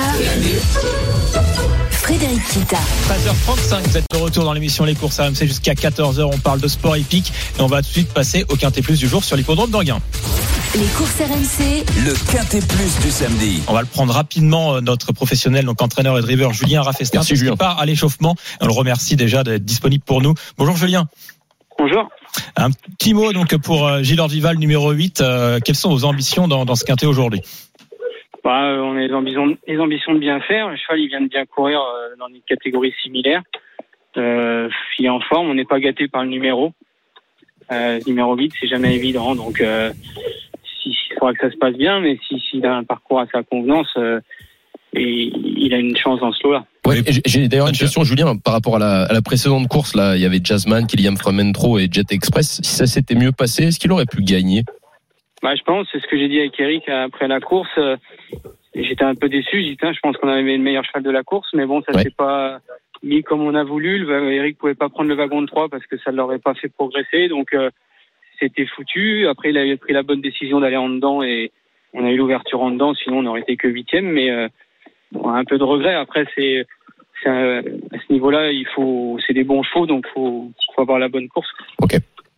heures. Frédéric Kita. treize heures trente-cinq, vous êtes de retour dans l'émission Les courses R M C jusqu'à quatorze heures. On parle de sport hippique et on va tout de suite passer au Quintet Plus du jour sur l'hippodrome d'Anguin. Les courses R M C. Le Quintet Plus du samedi. On va le prendre rapidement, euh, notre professionnel, donc entraîneur et driver Julien Raffestin. Merci, Julien. Qui part à l'échauffement. On le remercie déjà d'être disponible pour nous. Bonjour Julien. Bonjour. Un petit mot donc pour euh, Gilles Ordival, numéro huit. Euh, quelles sont vos ambitions dans, dans ce Quintet aujourd'hui? Bah, euh, on a les ambitions, les ambitions de bien faire. Le cheval, il vient de bien courir euh, dans une catégorie similaire. Euh, il est en forme. On n'est pas gâté par le numéro. Euh, numéro huit, c'est jamais évident. Donc, euh, si, il faudra que ça se passe bien, mais si, s'il a un parcours à sa convenance, euh, et il a une chance dans ce lot-là. Ouais, et j'ai- j'ai d'ailleurs une Bien sûr. question, Julien, par rapport à la, à la précédente course. Là, il y avait Jazzman, Kilian Frementro et Jet Express. Si ça s'était mieux passé, est-ce qu'il aurait pu gagner? Bah, je pense, c'est ce que j'ai dit avec Eric après la course. Euh, j'étais un peu déçu. J'ai dit, tiens, je pense qu'on avait le meilleur cheval de la course, mais bon, ça Ouais. s'est pas mis comme on a voulu. Le, Eric pouvait pas prendre le wagon de trois parce que ça ne l'aurait pas fait progresser. Donc, euh, c'était foutu. Après, il avait pris la bonne décision d'aller en dedans et on a eu l'ouverture en dedans. Sinon, on n'aurait été que huitième. Mais euh, bon, un peu de regret. Après, c'est, c'est un- à ce niveau-là, il faut, c'est des bons chevaux, donc faut, faut avoir la bonne course. Ok.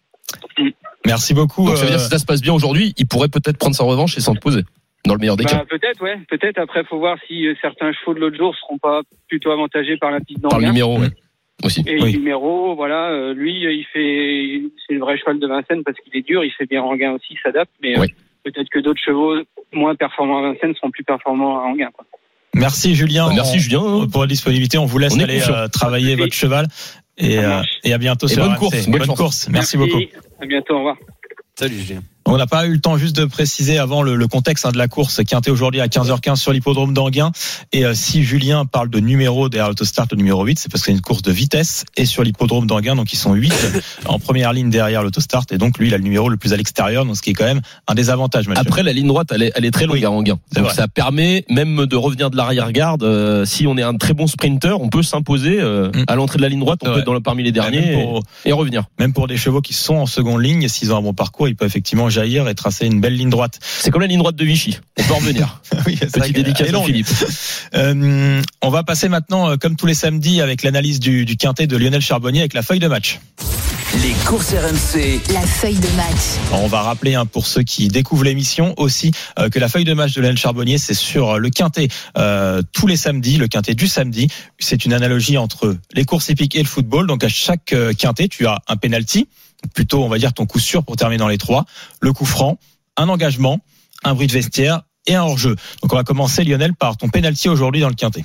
Merci beaucoup. Donc ça veut dire euh, que si ça se passe bien aujourd'hui, il pourrait peut-être prendre sa revanche et s'en poser. Dans le meilleur des Bah, cas. peut-être, ouais, peut-être. Après, faut voir si euh, certains chevaux de l'autre jour seront pas plutôt avantagés par la piste Par le d'Anguin. numéro, ouais. Aussi. Et Oui. le numéro, voilà, euh, lui, euh, il fait, c'est le vrai cheval de Vincennes parce qu'il est dur, il fait bien Anguin aussi, il s'adapte, mais euh, Oui. peut-être que d'autres chevaux moins performants à Vincennes seront plus performants à Anguin, quoi. Merci Julien. Bah, merci On- Julien. pour la disponibilité. On vous laisse On est aller confiant. euh, travailler Merci. votre cheval et, Ça euh, marche. et à bientôt Et sur bonne R M C. course, bonne Bonne chance. course. Merci beaucoup. À bientôt, au revoir. Salut, Julien. On n'a pas eu le temps juste de préciser avant le, le contexte hein, de la course Quintet aujourd'hui à quinze heures quinze sur l'hippodrome d'Anguin. Et euh, si Julien parle de numéro derrière l'autostart, le numéro huit, c'est parce que c'est une course de vitesse et sur l'hippodrome d'Anguin, donc ils sont huit en première ligne derrière l'autostart et donc lui il a le numéro le plus à l'extérieur, donc ce qui est quand même un désavantage. Mathieu. Après, la ligne droite, elle est, elle est très longue Oui, à Anguin. c'est Donc vrai. ça permet même de revenir de l'arrière-garde. Euh, si on est un très bon sprinter, on peut s'imposer euh, Mm. à l'entrée de la ligne droite, on C'est peut vrai. être dans le, parmi les derniers même, pour, et, et revenir. même pour des chevaux qui sont en seconde ligne, s'ils ont un bon parcours, ils peuvent effectivement jaillir et tracer une belle ligne droite. C'est comme la ligne droite de Vichy. On peut revenir. Oui, c'est vrai Petite qu'elle dédicace est à longue. Philippe. Euh, on va passer maintenant, euh, comme tous les samedis, avec l'analyse du, du Quintet de Lionel Charbonnier avec la feuille de match. Les courses R M C. La feuille de match. On va rappeler hein, pour ceux qui découvrent l'émission aussi euh, que la feuille de match de Lionel Charbonnier, c'est sur le Quintet euh, tous les samedis, le Quintet du samedi. C'est une analogie entre les courses hippiques et le football. Donc à chaque euh, Quintet, tu as un penalty. plutôt, on va dire, ton coup sûr pour terminer dans les trois. Le coup franc, un engagement, un bruit de vestiaire et un hors-jeu. Donc on va commencer, Lionel, par ton penalty aujourd'hui dans le quintet.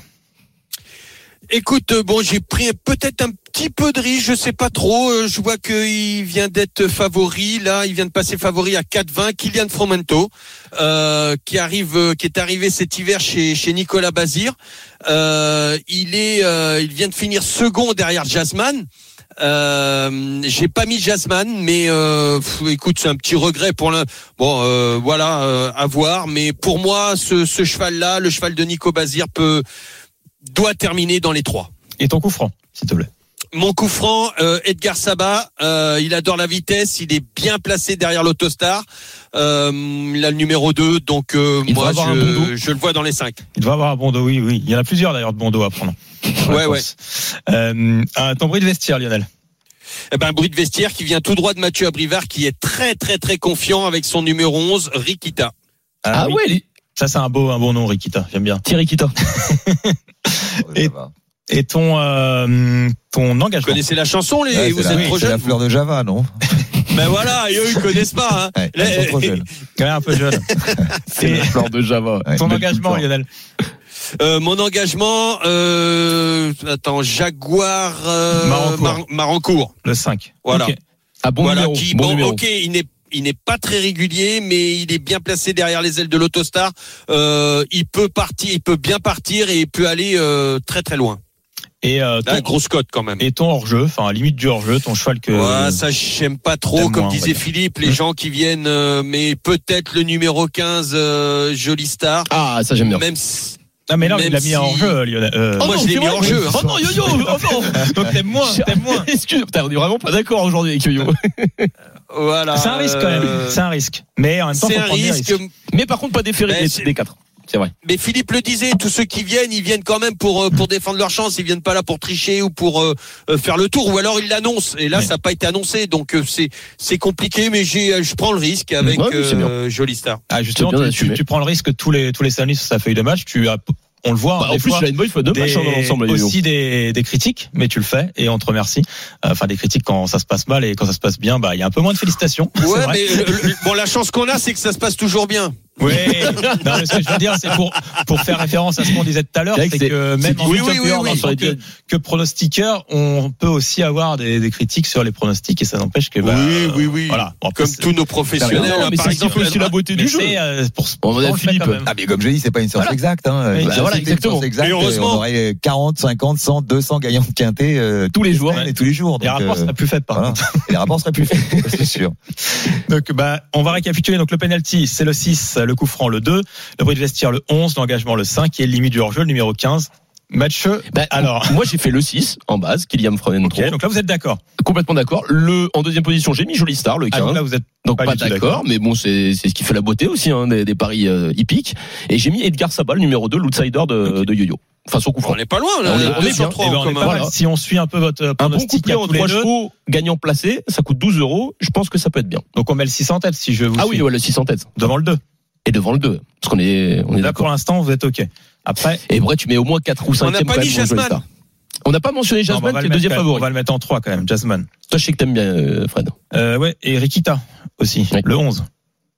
Écoute, bon, j'ai pris peut-être un petit peu de risque, je sais pas trop. Je vois qu'il vient d'être favori. Là, il vient de passer favori à quatre vingt. Kylian Fromento, euh, qui arrive, qui est arrivé cet hiver chez chez Nicolas Bazir. Euh, il est, euh, il vient de finir second derrière Jasman. Euh, j'ai pas mis Jasman, mais euh, pff, écoute, c'est un petit regret pour le. Bon, euh, voilà, euh, à voir. Mais pour moi, ce, ce cheval-là, le cheval de Nico Bazir, peut doit terminer dans les trois. Et ton coup franc, s'il te plaît. Mon coup franc, euh, Edgar Saba, euh, il adore la vitesse, il est bien placé derrière l'Autostar. Euh, il a le numéro deux, donc euh, moi je, bon je le vois dans les cinq. Il doit avoir un bon dos, oui, oui. Il y en a plusieurs d'ailleurs de bon dos à prendre. Ouais, ouais. Euh, ton bruit de vestiaire, Lionel. Eh ben, un bruit de vestiaire qui vient tout droit de Mathieu Abrivard, qui est très très très confiant avec son numéro onze, Rikita. Ah, ah oui. ouais, ça c'est un beau un bon nom, Rikita. J'aime bien. Thierry Rikita. et, et ton euh, ton engagement. Vous connaissez la chanson, les ouais, vous la, êtes oui, trop jeunes. C'est la fleur de Java, non? Ben voilà, et eux ils connaissent pas. Hein. Ouais, ils sont trop jeunes. Quand même un peu jeune. C'est la fleur de Java. Ouais, ton engagement, Lionel. Euh, mon engagement, euh, attends, Jaguar euh, Marancourt. Mar- Marancourt. Le cinq. Voilà. Okay. Ah, bon voilà, numéro. Qui, bon bon, numéro. ok, il n'est il n'est pas très régulier, mais il est bien placé derrière les ailes de l'Autostar. Euh, il peut partir, il peut bien partir et il peut aller euh, très très loin. Et euh, ton, Là, grosse cote quand même. Et ton hors-jeu, enfin limite du hors-jeu, ton cheval que. Ouais, ça j'aime pas trop, comme moins, disait Philippe, les mmh. gens qui viennent, euh, mais peut-être le numéro quinze, euh, Jolie Star. Ah, ça j'aime bien. Même si, Ah mais là Même il l'a mis si... en jeu, Lionel. Euh... Oh moi non, je l'ai mis en jeu. Oh non Yo-Yo, oh non. Donc t'aimes moins, t'aimes moins. Excuse, on est vraiment pas d'accord aujourd'hui avec Yo-Yo. Voilà. C'est un risque quand même. C'est un risque. Mais en même temps, c'est faut un prendre risque. risques. Mais par contre pas déféré des, des quatre. C'est vrai. Mais Philippe le disait, tous ceux qui viennent, ils viennent quand même pour pour défendre leur chance. Ils viennent pas là pour tricher ou pour euh, faire le tour, ou alors ils l'annoncent. Et là, oui. ça n'a pas été annoncé, donc c'est c'est compliqué. Mais j'ai, je prends le risque avec ouais, euh, Jolie Star. Ah justement, tu, tu, tu prends le risque tous les tous les samedis sur sa feuille de match. Tu as On le voit. Bah, en plus, il a une bonne fois de match dans l'ensemble. Aussi des, des critiques, mais tu le fais et on te remercie. Enfin, des critiques quand ça se passe mal et quand ça se passe bien, bah il y a un peu moins de félicitations. Ouais, mais le, le, bon, la chance qu'on a, c'est que ça se passe toujours bien. Oui. Non, mais ce que je veux dire, c'est pour pour faire référence à ce qu'on disait tout à l'heure, c'est, c'est que même en oui, oui, oui, oui, oui. que, que pronostiqueur, on peut aussi avoir des, des critiques sur les pronostics et ça n'empêche que bah, oui, oui, oui. Voilà. Bon, comme tous nos professionnels. Non, mais par c'est exemple, aussi la beauté du jeu. Euh, pour, on va dire Philippe. Ah, mais comme je dis, c'est pas une science voilà. exacte. Hein. Oui, bah, voilà, exactement. Exacte, heureusement, on aurait quarante, cinquante, cent, deux cents gagnants de quintet euh, tous les jours et tous les jours. Les rapports seraient plus faits par voilà. contre. Les rapports seraient plus faits, c'est sûr. Donc bah on va récapituler. Donc le penalty c'est le six, le coup franc le deux, le bruit de vestiaire le onze, l'engagement le cinq et le limite du hors-jeu le numéro quinze. Match. Bah, alors moi j'ai fait le six en base, Kylian Fromento. Okay, donc là vous êtes d'accord. Complètement d'accord. Le en deuxième position j'ai mis Jolie Star le quinze. Ah, donc là vous êtes donc pas, pas d'accord, d'accord, mais bon c'est c'est ce qui fait la beauté aussi hein, des, des paris euh, hippiques. Et j'ai mis Edgar Saba le numéro deux, l'outsider de, okay. de Yo-Yo. Enfin, son coup franc. On n'est pas loin, là. On est, on est bien. trois, eh ben, on est pas voilà. Si on suit un peu votre pronostic, un bon couplet en trois chevaux gagnant placé, ça coûte douze euros. Je pense que ça peut être bien. Donc, on met le six en tête, si je vous Ah suis. oui, ouais, le six en tête. Devant le deux. Et devant le deux. Parce qu'on est, on est là, d'accord. Pour l'instant, vous êtes OK. Après. Et vrai, tu mets au moins quatre ou cinq. On n'a pas mis Jasmine. On n'a pas mentionné Jasmine, qui est le deuxième favori. On va le mettre en trois quand même, Jasmine. Toi, je sais que t'aimes bien, Fred. Euh, ouais, et Rikita aussi, oui. Le onze.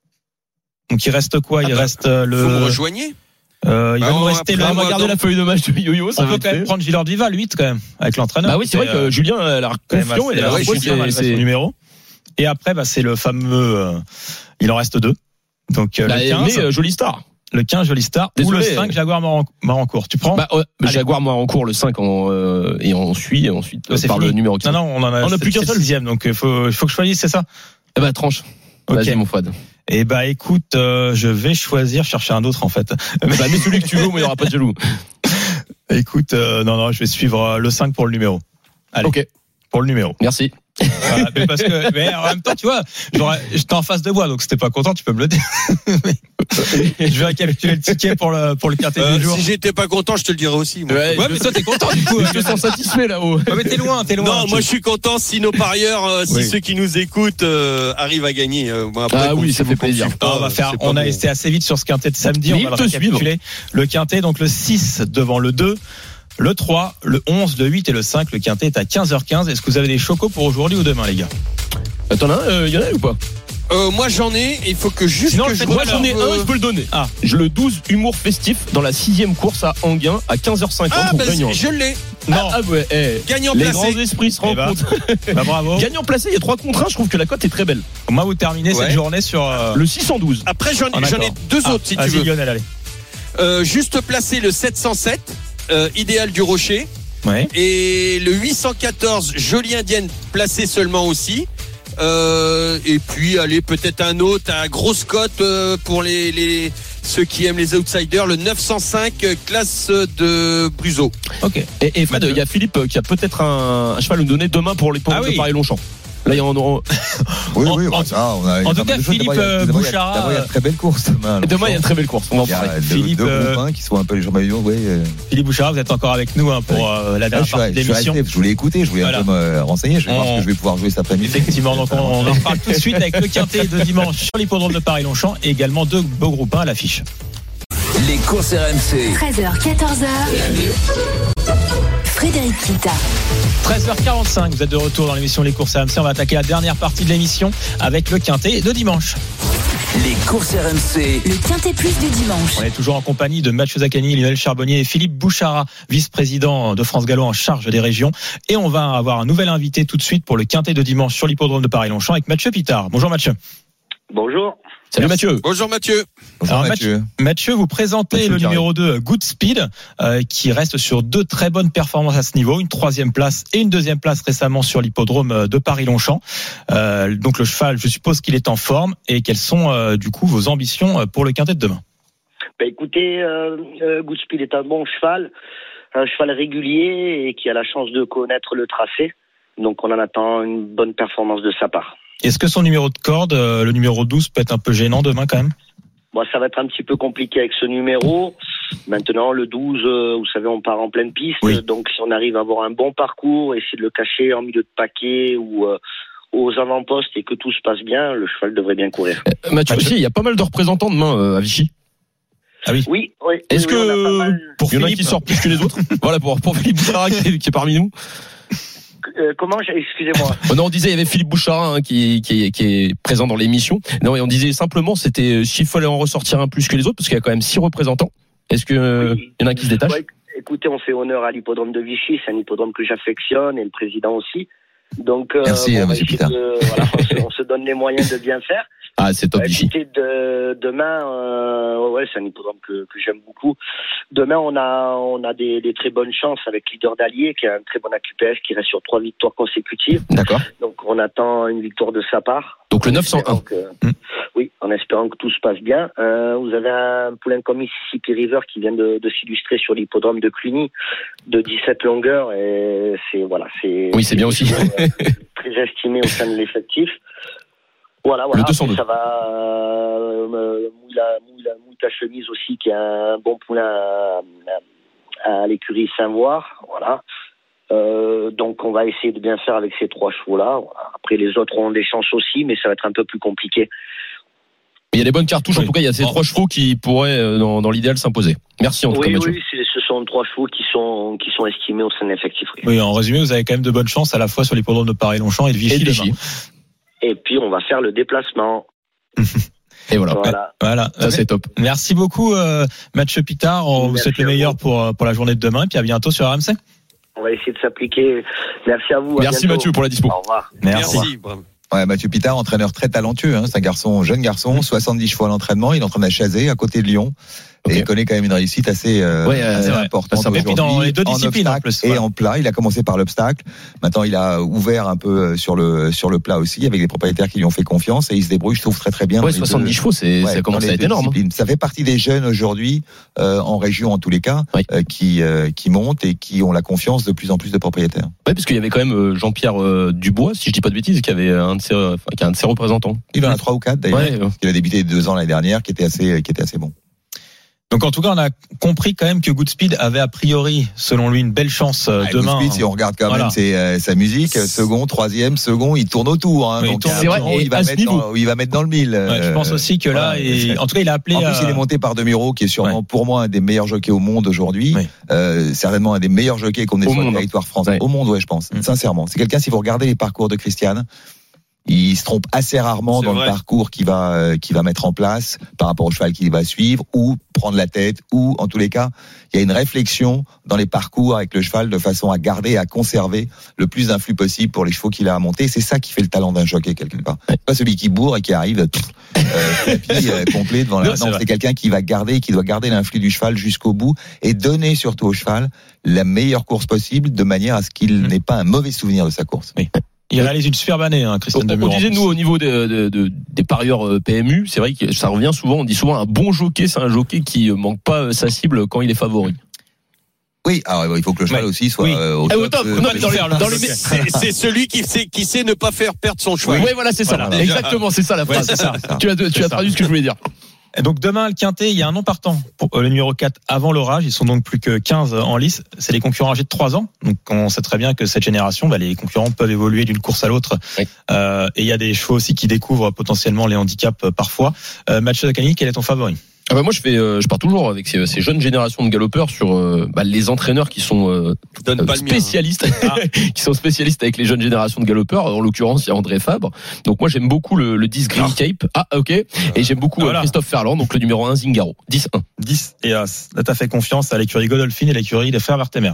Donc, il reste quoi? Il reste le. Vous me rejoignez? Euh, il bah va nous rester là. On va regarder la feuille de match de Yo-Yo. Ça on peut quand même prendre Gilles Diva, le huit, quand même, avec l'entraîneur. Bah oui, c'est vrai que Julien a l'air confiant et a l'air c'est son numéro. Et après, bah, c'est le fameux, euh, il en reste deux. Donc, euh, bah, le quinze. Mais, Jolie Star. Le quinze, Jolie Star. Désolé. Ou le cinq, Jaguar Marancourt. Tu prends? Bah, ouais, Jaguar Marancourt, le cinq, en, euh, et on suit, ensuite, c'est par fini. le numéro quinze. Non, non, on en a, on a plus qu'un seul. sixième, donc, il faut, il faut que je choisisse, c'est ça? Eh bah, tranche. Okay. Vas-y, mon Fred. Eh bah, écoute, euh, je vais choisir, chercher un autre, en fait. Bah, mets celui que tu veux, mais il n'y aura pas de jaloux. Écoute, euh, non, non, je vais suivre le cinq pour le numéro. Allez. Ok. Pour le numéro. Merci. Voilà, mais parce que, mais en même temps, tu vois, j'étais en face de moi, donc si t'es pas content, tu peux me le dire. Je vais récapituler le ticket pour le, pour le quintet euh, du jour. Si j'étais pas content, je te le dirais aussi, moi. Ouais, ouais mais toi, t'es content, du coup. Je te sens satisfait, là-haut. Ouais, mais t'es loin, t'es loin. Non, moi, je suis content si nos parieurs, euh, si oui. ceux qui nous écoutent, euh, arrivent à gagner. Euh, bon, après, ah oui, ça fait plaisir. Pas, on va faire, on a bon. été assez vite sur ce quintet de samedi, mais on va le récapituler. Le quintet, donc le six devant le deux. Le trois, le onze, le huit et le cinq. Le quintet est à quinze heures quinze. Est-ce que vous avez des chocos pour aujourd'hui ou demain, les gars? T'en as un, euh, Lionel, ou pas? Euh, moi j'en ai, il faut que juste Sinon, que je Moi retrouve, j'en ai euh, un, je peux le donner. Ah. Je le douze humour festif dans la sixième course à Anguin à quinze heures cinquante. Ah, pour bah, gagnant. je l'ai. Non. Ah, ah ouais, eh. Gagnant Les placé. grands esprits se Eh ben. rencontrent. Bah, bravo. Gagnant placé, il y a trois contre un. Je trouve que la cote est très belle. Moi, vous terminez Ouais. cette journée sur euh, Le six cent douze. Après j'en ai, Ah, j'en ai d'accord. deux ah, autres si tu vas-y, veux. Lionel, allez. Euh, juste placé le sept cent sept, euh, idéal du Rocher. Ouais. Et le huit cent quatorze, Jolie Indienne, placé seulement aussi. Euh, et puis, allez, peut-être un autre, à grosse cote euh, pour les, les ceux qui aiment les outsiders, le neuf cent cinq, euh, classe de Bruzo. Ok. Et, et Fred, il y a Philippe euh, qui a peut-être un, un cheval à nous donner demain pour les pour Ah de oui. Paris-Longchamp. Là, il y en a. Oui, En- oui, en- bah, ça, on a. en tout cas, Philippe Bouchara, D'abord, il y a de très belles courses demain. Demain, il y a une très belle course. On va en Il y a parler. deux, Philippe, deux euh, groupes un qui sont un peu les jambes à Lyon, ouais. euh. Philippe Bouchard, vous êtes encore avec nous hein, pour euh, la Ah, dernière je, partie suis, de je suis l'émission. resté, je voulais écouter, je voulais Voilà. un peu me renseigner, je vais voir On- ce que je vais pouvoir jouer cet après-midi. Effectivement, donc on, on en parle tout de suite avec le quintet de dimanche sur l'hippodrome de Paris-Longchamp et également deux beaux groupes un à l'affiche. Les courses R M C. treize heures, quatorze heures. Frédéric Kita. treize heures quarante-cinq, vous êtes de retour dans l'émission Les courses R M C. On va attaquer la dernière partie de l'émission avec le quintet de dimanche. Les courses R M C. Le quintet plus du dimanche. On est toujours en compagnie de Mathieu Zaccani, Lionel Charbonnier et Philippe Bouchara, vice-président de France Gallo en charge des régions. Et on va avoir un nouvel invité tout de suite pour le quintet de dimanche sur l'hippodrome de Paris-Longchamp avec Mathieu Pitard. Bonjour Mathieu. Bonjour. Salut Mathieu. Bonjour Mathieu. Bonjour Alors, Mathieu. Mathieu, vous présentez Mathieu le Carré. numéro deux, Good Speed, euh, qui reste sur deux très bonnes performances à ce niveau, une troisième place et une deuxième place récemment sur l'hippodrome de Paris-Longchamp. Euh, donc le cheval, je suppose qu'il est en forme. Et quelles sont euh, du coup vos ambitions pour le quintet de demain? Bah, écoutez, euh, euh, Goodspeed est un bon cheval, un cheval régulier et qui a la chance de connaître le tracé. Donc on en attend une bonne performance de sa part. Est-ce que son numéro de corde, euh, le numéro douze, peut être un peu gênant demain quand même? Bon, ça va être un petit peu compliqué avec ce numéro. Maintenant, le douze, euh, vous savez, on part en pleine piste. Oui. Donc si on arrive à avoir un bon parcours, essayer de le cacher en milieu de paquet ou euh, aux avant-postes et que tout se passe bien, le cheval devrait bien courir. Euh, Mathieu aussi, il y a pas mal de représentants demain euh, à Vichy. Oui, oui. Est-ce oui, on a pas que mal. Pour il y en a Philippe, qui sortent plus que les autres? Voilà pour pour Philippe Bouchard qui, est- qui est parmi nous. Euh, comment j'ai- Excusez-moi. Oh non, on disait il y avait Philippe Bouchard hein, qui, qui, est, qui est présent dans l'émission. Non, et on disait simplement c'était s'il fallait en ressortir un plus que les autres parce qu'il y a quand même six représentants. Est-ce que euh, Oui. il y en a un qui se détache? Ouais, écoutez, on fait honneur à l'hippodrome de Vichy, c'est un hippodrome que j'affectionne et le président aussi. Donc, euh, Merci, bon, hein, on va monsieur essayer Pitard. de- voilà, on, se, on se donne les moyens de bien faire. Ah, c'est top Bah, Vichy. écoutez, de, demain, euh, ouais, c'est un hippodrome que, que j'aime beaucoup. Demain, on a, on a des, des très bonnes chances avec Leader d'Allier, qui a un très bon A Q P S, qui reste sur trois victoires consécutives. D'accord. Donc, on attend une victoire de sa part. Donc le En neuf cent un. espérant que- Mm. Oui, en espérant que tout se passe bien. Euh, vous avez un poulain comme Mississippi River qui vient de, de s'illustrer sur l'hippodrome de Cluny de dix-sept longueurs et c'est voilà, c'est Oui, c'est bien aussi. euh, très estimé au sein de l'effectif. Voilà, voilà. Le deux cent deux. Après, ça va. Euh, mouille, la, mouille, la, mouille ta chemise aussi, qui est un bon poulain à, à, à l'écurie Saint-Voir. Voilà. Euh, donc, on va essayer de bien faire avec ces trois chevaux-là. Voilà. Après, les autres auront des chances aussi, mais ça va être un peu plus compliqué. Il y a des bonnes cartouches. Oui. En tout cas, il y a ces Oh. trois chevaux qui pourraient, euh, dans, dans l'idéal, s'imposer. Merci en tout cas, Oui, Mathieu. oui, c'est- ce sont trois chevaux qui sont qui sont estimés au sein de l'effectif. Oui. oui, en résumé, vous avez quand même de bonnes chances à la fois sur l'hippodrome de Paris-Longchamp et de Vichy. Et de demain. Vichy. Et puis, on va faire le déplacement. Et voilà. Voilà. Voilà. Ça, c'est top. Merci beaucoup, euh, Mathieu Pitard. On vous Merci souhaite le à meilleur vous. pour, euh, pour la journée de demain. Et puis à bientôt sur R M C. On va essayer de s'appliquer. Merci à vous. À Merci bientôt. Mathieu pour la dispo. Au revoir. Merci. bravo. Ouais, Mathieu Pitard, entraîneur très talentueux, hein. C'est un garçon, jeune garçon, soixante-dix chevaux à l'entraînement. Il est en train de Chazé, à côté de Lyon. Ok. Et il connaît quand même une réussite assez, euh, Ouais, euh, assez c'est vrai. importante. Ça, et puis dans aujourd'hui, les deux en disciplines, en obstacle plus, et ouais. en plat. Il a commencé par l'obstacle. Maintenant, il a ouvert un peu sur le, sur le plat aussi, avec des propriétaires qui lui ont fait confiance et il se débrouille, je trouve, très très bien. Ouais, dans les soixante-dix deux- chevaux, c'est, Ouais, ça commence dans les à être deux énorme. hein. disciplines. Ça fait partie des jeunes aujourd'hui, euh, en région en tous les cas, Oui. euh, qui, euh, qui montent et qui ont la confiance de plus en plus de propriétaires. Ouais, parce qu'il y avait quand même euh, Jean-Pierre euh, Dubois, si je dis pas de bêtises, qui avait un de ses, euh, enfin, qui est un de ses représentants. Il en a trois ou quatre d'ailleurs. Ouais, euh, Il a débuté deux ans l'année dernière, qui était assez, qui était assez bon. Donc en tout cas, on a compris quand même que Goodspeed avait a priori, selon lui, une belle chance euh, Ah, demain. Goodspeed, si on regarde quand Voilà. même c'est, euh, sa musique, euh, second, troisième, second, il tourne autour. Hein, Oui, il donc tourne à un C'est vrai, moment, et il va à ce mettre niveau. dans, il va mettre dans le mille. Ouais, je pense euh, aussi que là, voilà. et, en tout cas, il a appelé. En plus, euh, il est monté par Demuro, qui est sûrement Ouais. pour moi un des meilleurs jockeys au monde aujourd'hui. Oui. Euh, certainement un des meilleurs jockeys qu'on ait Au sur le monde. territoire français. Ouais. Au monde, ouais, je pense. Mm. Sincèrement. C'est quelqu'un, si vous regardez les parcours de Christiane, Il se trompe assez rarement C'est dans vrai. le parcours qu'il va euh, qu'il va mettre en place par rapport au cheval qu'il va suivre ou prendre la tête ou en tous les cas, il y a une réflexion dans les parcours avec le cheval de façon à garder et à conserver le plus d'influx possible pour les chevaux qu'il a à monter. C'est ça qui fait le talent d'un jockey quelque part. Pas celui qui bourre et qui arrive pff, euh, tapis, euh, complet devant la. Non, c'est Non, vrai. c'est quelqu'un qui va garder, qui doit garder l'influx du cheval jusqu'au bout et donner surtout au cheval la meilleure course possible de manière à ce qu'il Mmh. n'ait pas un mauvais souvenir de sa course. Il réalise une superbe année, hein, Christian On, on Demurand. disait nous au niveau de, de, de, des parieurs euh, P M U, c'est vrai que ça revient souvent. On dit souvent un bon jockey, c'est un jockey qui euh, manque pas euh, sa cible quand il est favori. Oui, alors il faut que le cheval Oui. aussi soit Oui. euh, au Eh, top, au top, euh, non, de- mais dans les, dans les, C'est, c'est celui qui sait, qui sait ne pas faire perdre son cheval. oui, voilà, c'est ça. Voilà. Exactement, c'est ça la Ouais, phrase. c'est ça. Tu as, tu C'est as ça. traduit ce que je voulais dire. Et donc demain, le Quintet, il y a un non partant pour euh, le numéro quatre avant l'orage. Ils sont donc plus que quinze en lice. C'est les concurrents âgés de trois ans. Donc on sait très bien que cette génération, bah, les concurrents peuvent évoluer d'une course à l'autre. Oui. Euh, et il y a des chevaux aussi qui découvrent potentiellement les handicaps euh, parfois. Euh, Mathieu Zaccani, quel est ton favori? Ah bah moi je fais, euh, je pars toujours avec ces, ces jeunes générations de galopeurs sur euh, bah, les entraîneurs qui sont euh, Donne pas le mien, hein. spécialistes, Ah. qui sont spécialistes avec les jeunes générations de galopeurs. En l'occurrence, il y a André Fabre. Donc moi j'aime beaucoup le, le dix Green Cape. Ah ok. Et j'aime beaucoup Ah, euh, voilà. Christophe Ferland, donc le numéro un Zingaro. dix un. dix et As. Là, t'as fait confiance à l'écurie Godolphin et l'écurie des frères Vertemer.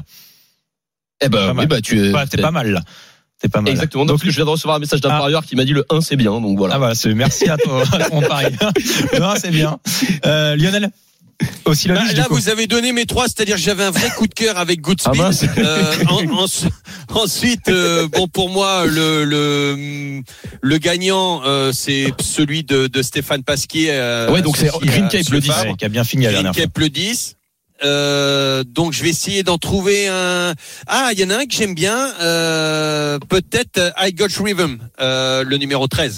Eh Pas ben mal. oui bah tu es. Ouais, t'es pas mal, là. T'es pas mal. Exactement. Donc, Donc je viens de recevoir un message d'un Ah. parieur qui m'a dit le un c'est bien. Donc voilà. ah, voilà, c'est, merci à toi, à ton pari. Non, c'est bien. Euh, Lionel? Aussi le Là, dix, du là, coup. vous avez donné mes trois, c'est-à-dire que j'avais un vrai coup de cœur avec Goodspeed. Ah mince. Euh, en- en- ensuite, euh, bon pour moi, le le le gagnant, euh, c'est celui de, de Stéphane Pasquier. Euh, Ouais, donc c'est associé Green à Cape, Monsieur le dix. Fabre. Ouais, qui a bien fini la Green dernière fois. Cape le dix. Euh, donc je vais essayer d'en trouver un. Ah, il y en a un que j'aime bien. Euh, peut-être euh, I Got Rhythm, euh, le numéro treize.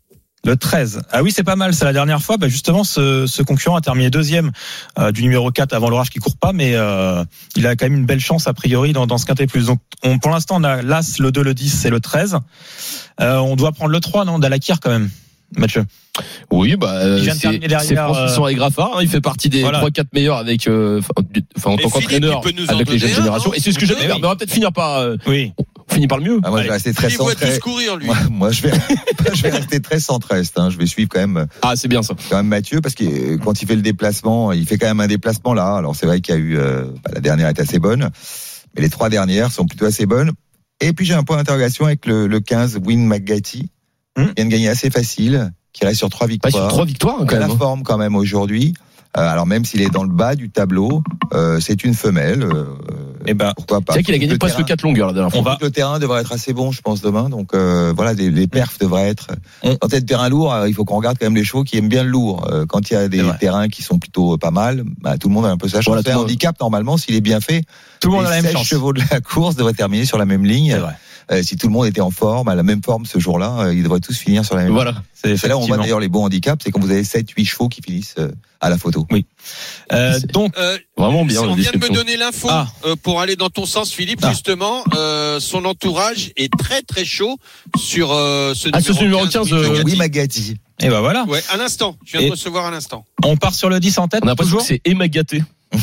Le treize. Ah oui, c'est pas mal. C'est la dernière fois. Bah justement, ce, ce concurrent a terminé deuxième euh, du numéro quatre avant l'orage qui court pas, mais euh, il a quand même une belle chance a priori dans, dans ce quintet plus. Donc, on, pour l'instant, on a l'As, le deux, le dix et le treize. Euh, on doit prendre le trois, non, d'Alakir quand même, Mathieu. Oui, bah, euh, Il vient de c'est, terminer derrière, c'est Francis euh, Henri Graffard, hein, il fait partie des Voilà. trois quatre meilleurs avec, euh, enfin, du- enfin, en Et tant Philippe, qu'entraîneur, il peut nous en avec les jeunes donner un, générations. non Et c'est ce que j'aime Oui. faire. Mais on va peut-être finir par, euh, Oui. on finit par le mieux. Ah, moi, je Allez. vais rester très Il voit tous centré. courir, lui. Moi, moi, je vais, je vais rester très centriste. Hein. Je vais suivre quand même, Ah, c'est bien ça. quand même Mathieu parce que euh, quand il fait le déplacement, il fait quand même un déplacement là. Alors c'est vrai qu'il y a eu, euh, bah, la dernière est assez bonne, mais les trois dernières sont plutôt assez bonnes. Et puis j'ai un point d'interrogation avec le, le quinze Win McGatty, Hmm. qui vient de gagner assez facile, qui reste sur trois Pas victoires. sur trois victoires, hein, Il quand a même. la forme quand même aujourd'hui. Euh, alors même s'il est dans le bas du tableau, euh, c'est une femelle. Euh, Eh ben, pourquoi pas. C'est vrai qu'il a gagné Le presque terrain- quatre longueurs la dernière fois. on va. Le terrain devrait être assez bon, je pense, demain. Donc euh, voilà, les, les perfs devraient être. On- Quand il y a des terrains lourds, euh, il faut qu'on regarde quand même les chevaux qui aiment bien le lourd. Euh, quand il y a des C'est vrai. terrains qui sont plutôt euh, pas mal, bah, tout le monde a un peu sa chance. Voilà, tout C'est un le monde- handicap normalement, s'il est bien fait. Tout le monde a la les même seize chance. chevaux de la course devraient terminer sur la même ligne. C'est vrai. Euh, si tout le monde était en forme, à la même forme ce jour-là, euh, ils devraient tous finir sur la même ligne. Voilà. C'est C'est là où on voit effectivement. d'ailleurs les bons handicaps, c'est quand vous avez sept huit chevaux qui finissent euh, à la photo. Euh, donc, Euh, Vraiment bien. on la vient de me description. donner l'info Ah. euh, pour aller dans ton sens, Philippe. Ah. Justement, euh, son entourage est très très chaud sur euh, ce Ah, sur ce numéro quinze, Louis euh, Magatti. Oui, Magatti. et ben voilà. Ouais, à l'instant. Je viens Et- de recevoir à l'instant. On part sur le dix en tête. On a l'impression toujours. que c'est Emma Gâté.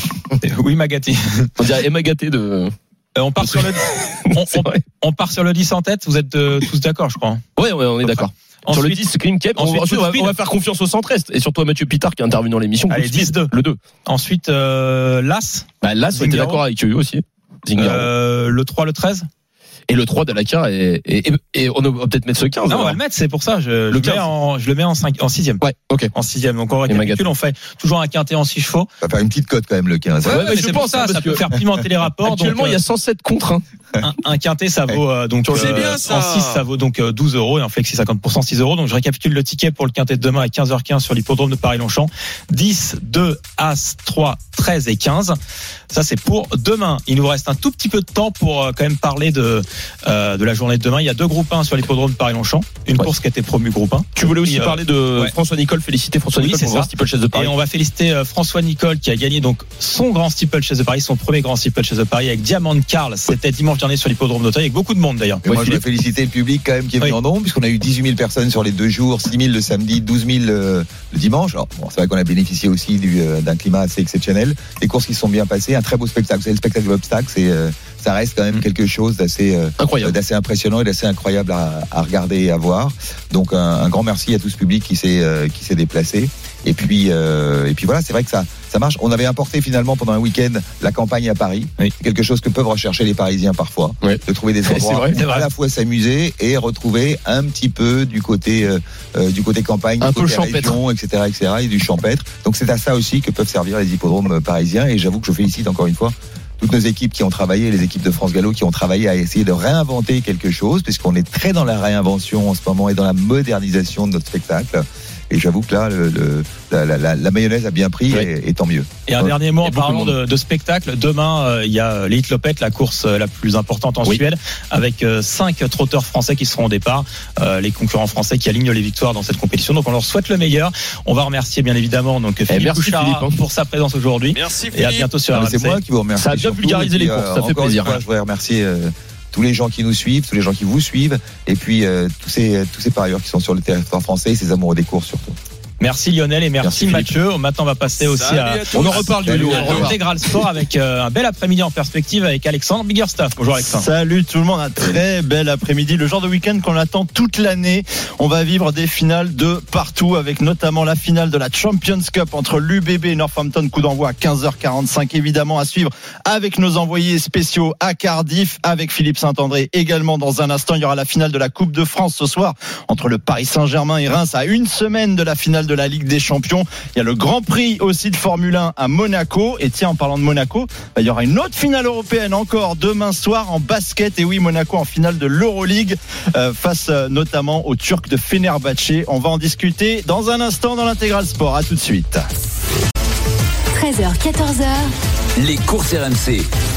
Oui, Magatti. On dirait Emma Gâté de. Euh, on part sur le. On, C'est on- vrai. on part sur le dix en tête. Vous êtes euh, tous d'accord, je crois. hein. Ouais, ouais, on est d'accord. Sur le Ensuite, dix, Green Cape, on, ensuite, ensuite, on, va, Goodspeed. on va faire confiance au centre-est et surtout à Mathieu Pitard qui est intervenu dans l'émission. Allez, Goodspeed, dix deux. Le deux. ensuite euh, l'As, Bah, là, on était Zingaro. d'accord avec eux aussi. Zingaro. euh, le trois, le treize. Et le trois d'Alakar et, et, et, et on va peut-être mettre ce quinze. Non, on alors. va le mettre. C'est pour ça. Je, je le quinze. mets en, je le mets en cinq, en sixième. Ouais, ok. En sixième. Donc on Magatti. récapitule. On fait toujours un quintet en six chevaux. Ça va faire une petite cote quand même le quinze. Ouais, Ouais, ouais, mais mais je c'est pense, pour ça. hein, Ça parce peut que faire pimenter les rapports. Actuellement, donc, il y a cent sept contre un. un, un quintet, ça vaut euh, donc C'est euh, bien, ça. en six, ça vaut donc euh, douze euros et en flexi cinquante pour cent six euros. Donc je récapitule le ticket pour le quintet de demain à quinze heures quinze sur l'hippodrome de Paris-Longchamp. dix, deux, As, trois, treize et quinze. Ça c'est pour demain. Il nous reste un tout petit peu de temps pour euh, quand même parler de euh, de la journée de demain. Il y a deux groupes un sur l'hippodrome de Paris-Longchamp. Une Ouais. course qui a été promue groupe un. Tu voulais aussi Et, euh, parler de ouais. François Nicole, féliciter François Oui, Nicole c'est pour ça. le Steeple Chase de Paris. Et on va féliciter euh, François Nicole qui a gagné donc son grand steeplechase de Paris, son premier grand steeplechase de Paris avec Diamant Carl. C'était dimanche dernier sur l'hippodrome d'Auteuil avec beaucoup de monde d'ailleurs. Et moi, Ouais, je voudrais Philippe. féliciter le public quand même qui est venu Oui. en nombre, puisqu'on a eu dix-huit mille personnes sur les deux jours, six mille le samedi, douze mille euh, le dimanche. Alors, bon, c'est vrai qu'on a bénéficié aussi du, euh, d'un climat assez exceptionnel. Des courses qui se sont bien passées, un très beau spectacle. Vous savez, le spectacle de l'obstacle, c'est, euh, ça reste quand même Mm. quelque chose d'assez, euh, euh, incroyable, d'assez impressionnant et d'assez incroyable à, à regarder et à voir. Donc un, un grand merci à tout ce public qui s'est euh, qui s'est déplacé. Et puis euh, et puis voilà, c'est vrai que ça ça marche. On avait importé finalement pendant un week-end la campagne à Paris, oui. quelque chose que peuvent rechercher les Parisiens parfois, oui. de trouver des endroits vrai, où à la fois s'amuser et retrouver un petit peu du côté euh, euh, du côté campagne, un du peu côté champêtre, région, et cetera, et cetera, et du champêtre. Donc c'est à ça aussi que peuvent servir les hippodromes parisiens. Et j'avoue que je félicite encore une fois toutes nos équipes qui ont travaillé, les équipes de France Gallo qui ont travaillé à essayer de réinventer quelque chose, puisqu'on est très dans la réinvention en ce moment et dans la modernisation de notre spectacle. Et j'avoue que là, le, le, la, la, la mayonnaise a bien pris, oui. et, et tant mieux. Et un ouais. dernier mot en parlant de, de spectacle. Demain, euh, il y a l'Elite Lopette, la course euh, la plus importante en oui. Suède, avec euh, cinq trotteurs français qui seront au départ, euh, les concurrents français qui alignent les victoires dans cette compétition. Donc on leur souhaite le meilleur. On va remercier bien évidemment donc Philippe merci Bouchard Philippe, hein. pour sa présence aujourd'hui. Merci Philippe. Et à bientôt sur R M C. C'est moi qui vous remercie. Ça a bien vulgarisé les courses, ça fait plaisir. Fois, je voudrais remercier euh, tous les gens qui nous suivent, tous les gens qui vous suivent, et puis euh, tous ces tous ces parieurs qui sont sur le territoire français, et ces amoureux des courses surtout. Merci Lionel et merci, merci Mathieu. Maintenant on va passer aussi à, à on en reparle du Intégral Sport avec euh, un bel après-midi en perspective avec Alexandre Biggerstaff. Bonjour Alexandre. Salut tout le monde, un très bel après-midi, le genre de week-end qu'on attend toute l'année. On va vivre des finales de partout avec notamment la finale de la Champions Cup entre l'U B B et Northampton, coup d'envoi à quinze heures quarante-cinq, évidemment à suivre avec nos envoyés spéciaux à Cardiff, avec Philippe Saint-André également dans un instant. Il y aura la finale de la Coupe de France ce soir entre le Paris Saint-Germain et Reims à une semaine de la finale de la Ligue des Champions. Il y a le Grand Prix aussi de Formule un à Monaco. Et tiens, en parlant de Monaco, bah, il y aura une autre finale européenne encore demain soir en basket. Et oui, Monaco en finale de l'Euroleague euh, face euh, notamment aux Turcs de Fenerbahçe. On va en discuter dans un instant dans l'Intégral Sport. À tout de suite. treize heures, quatorze heures. Les courses R M C.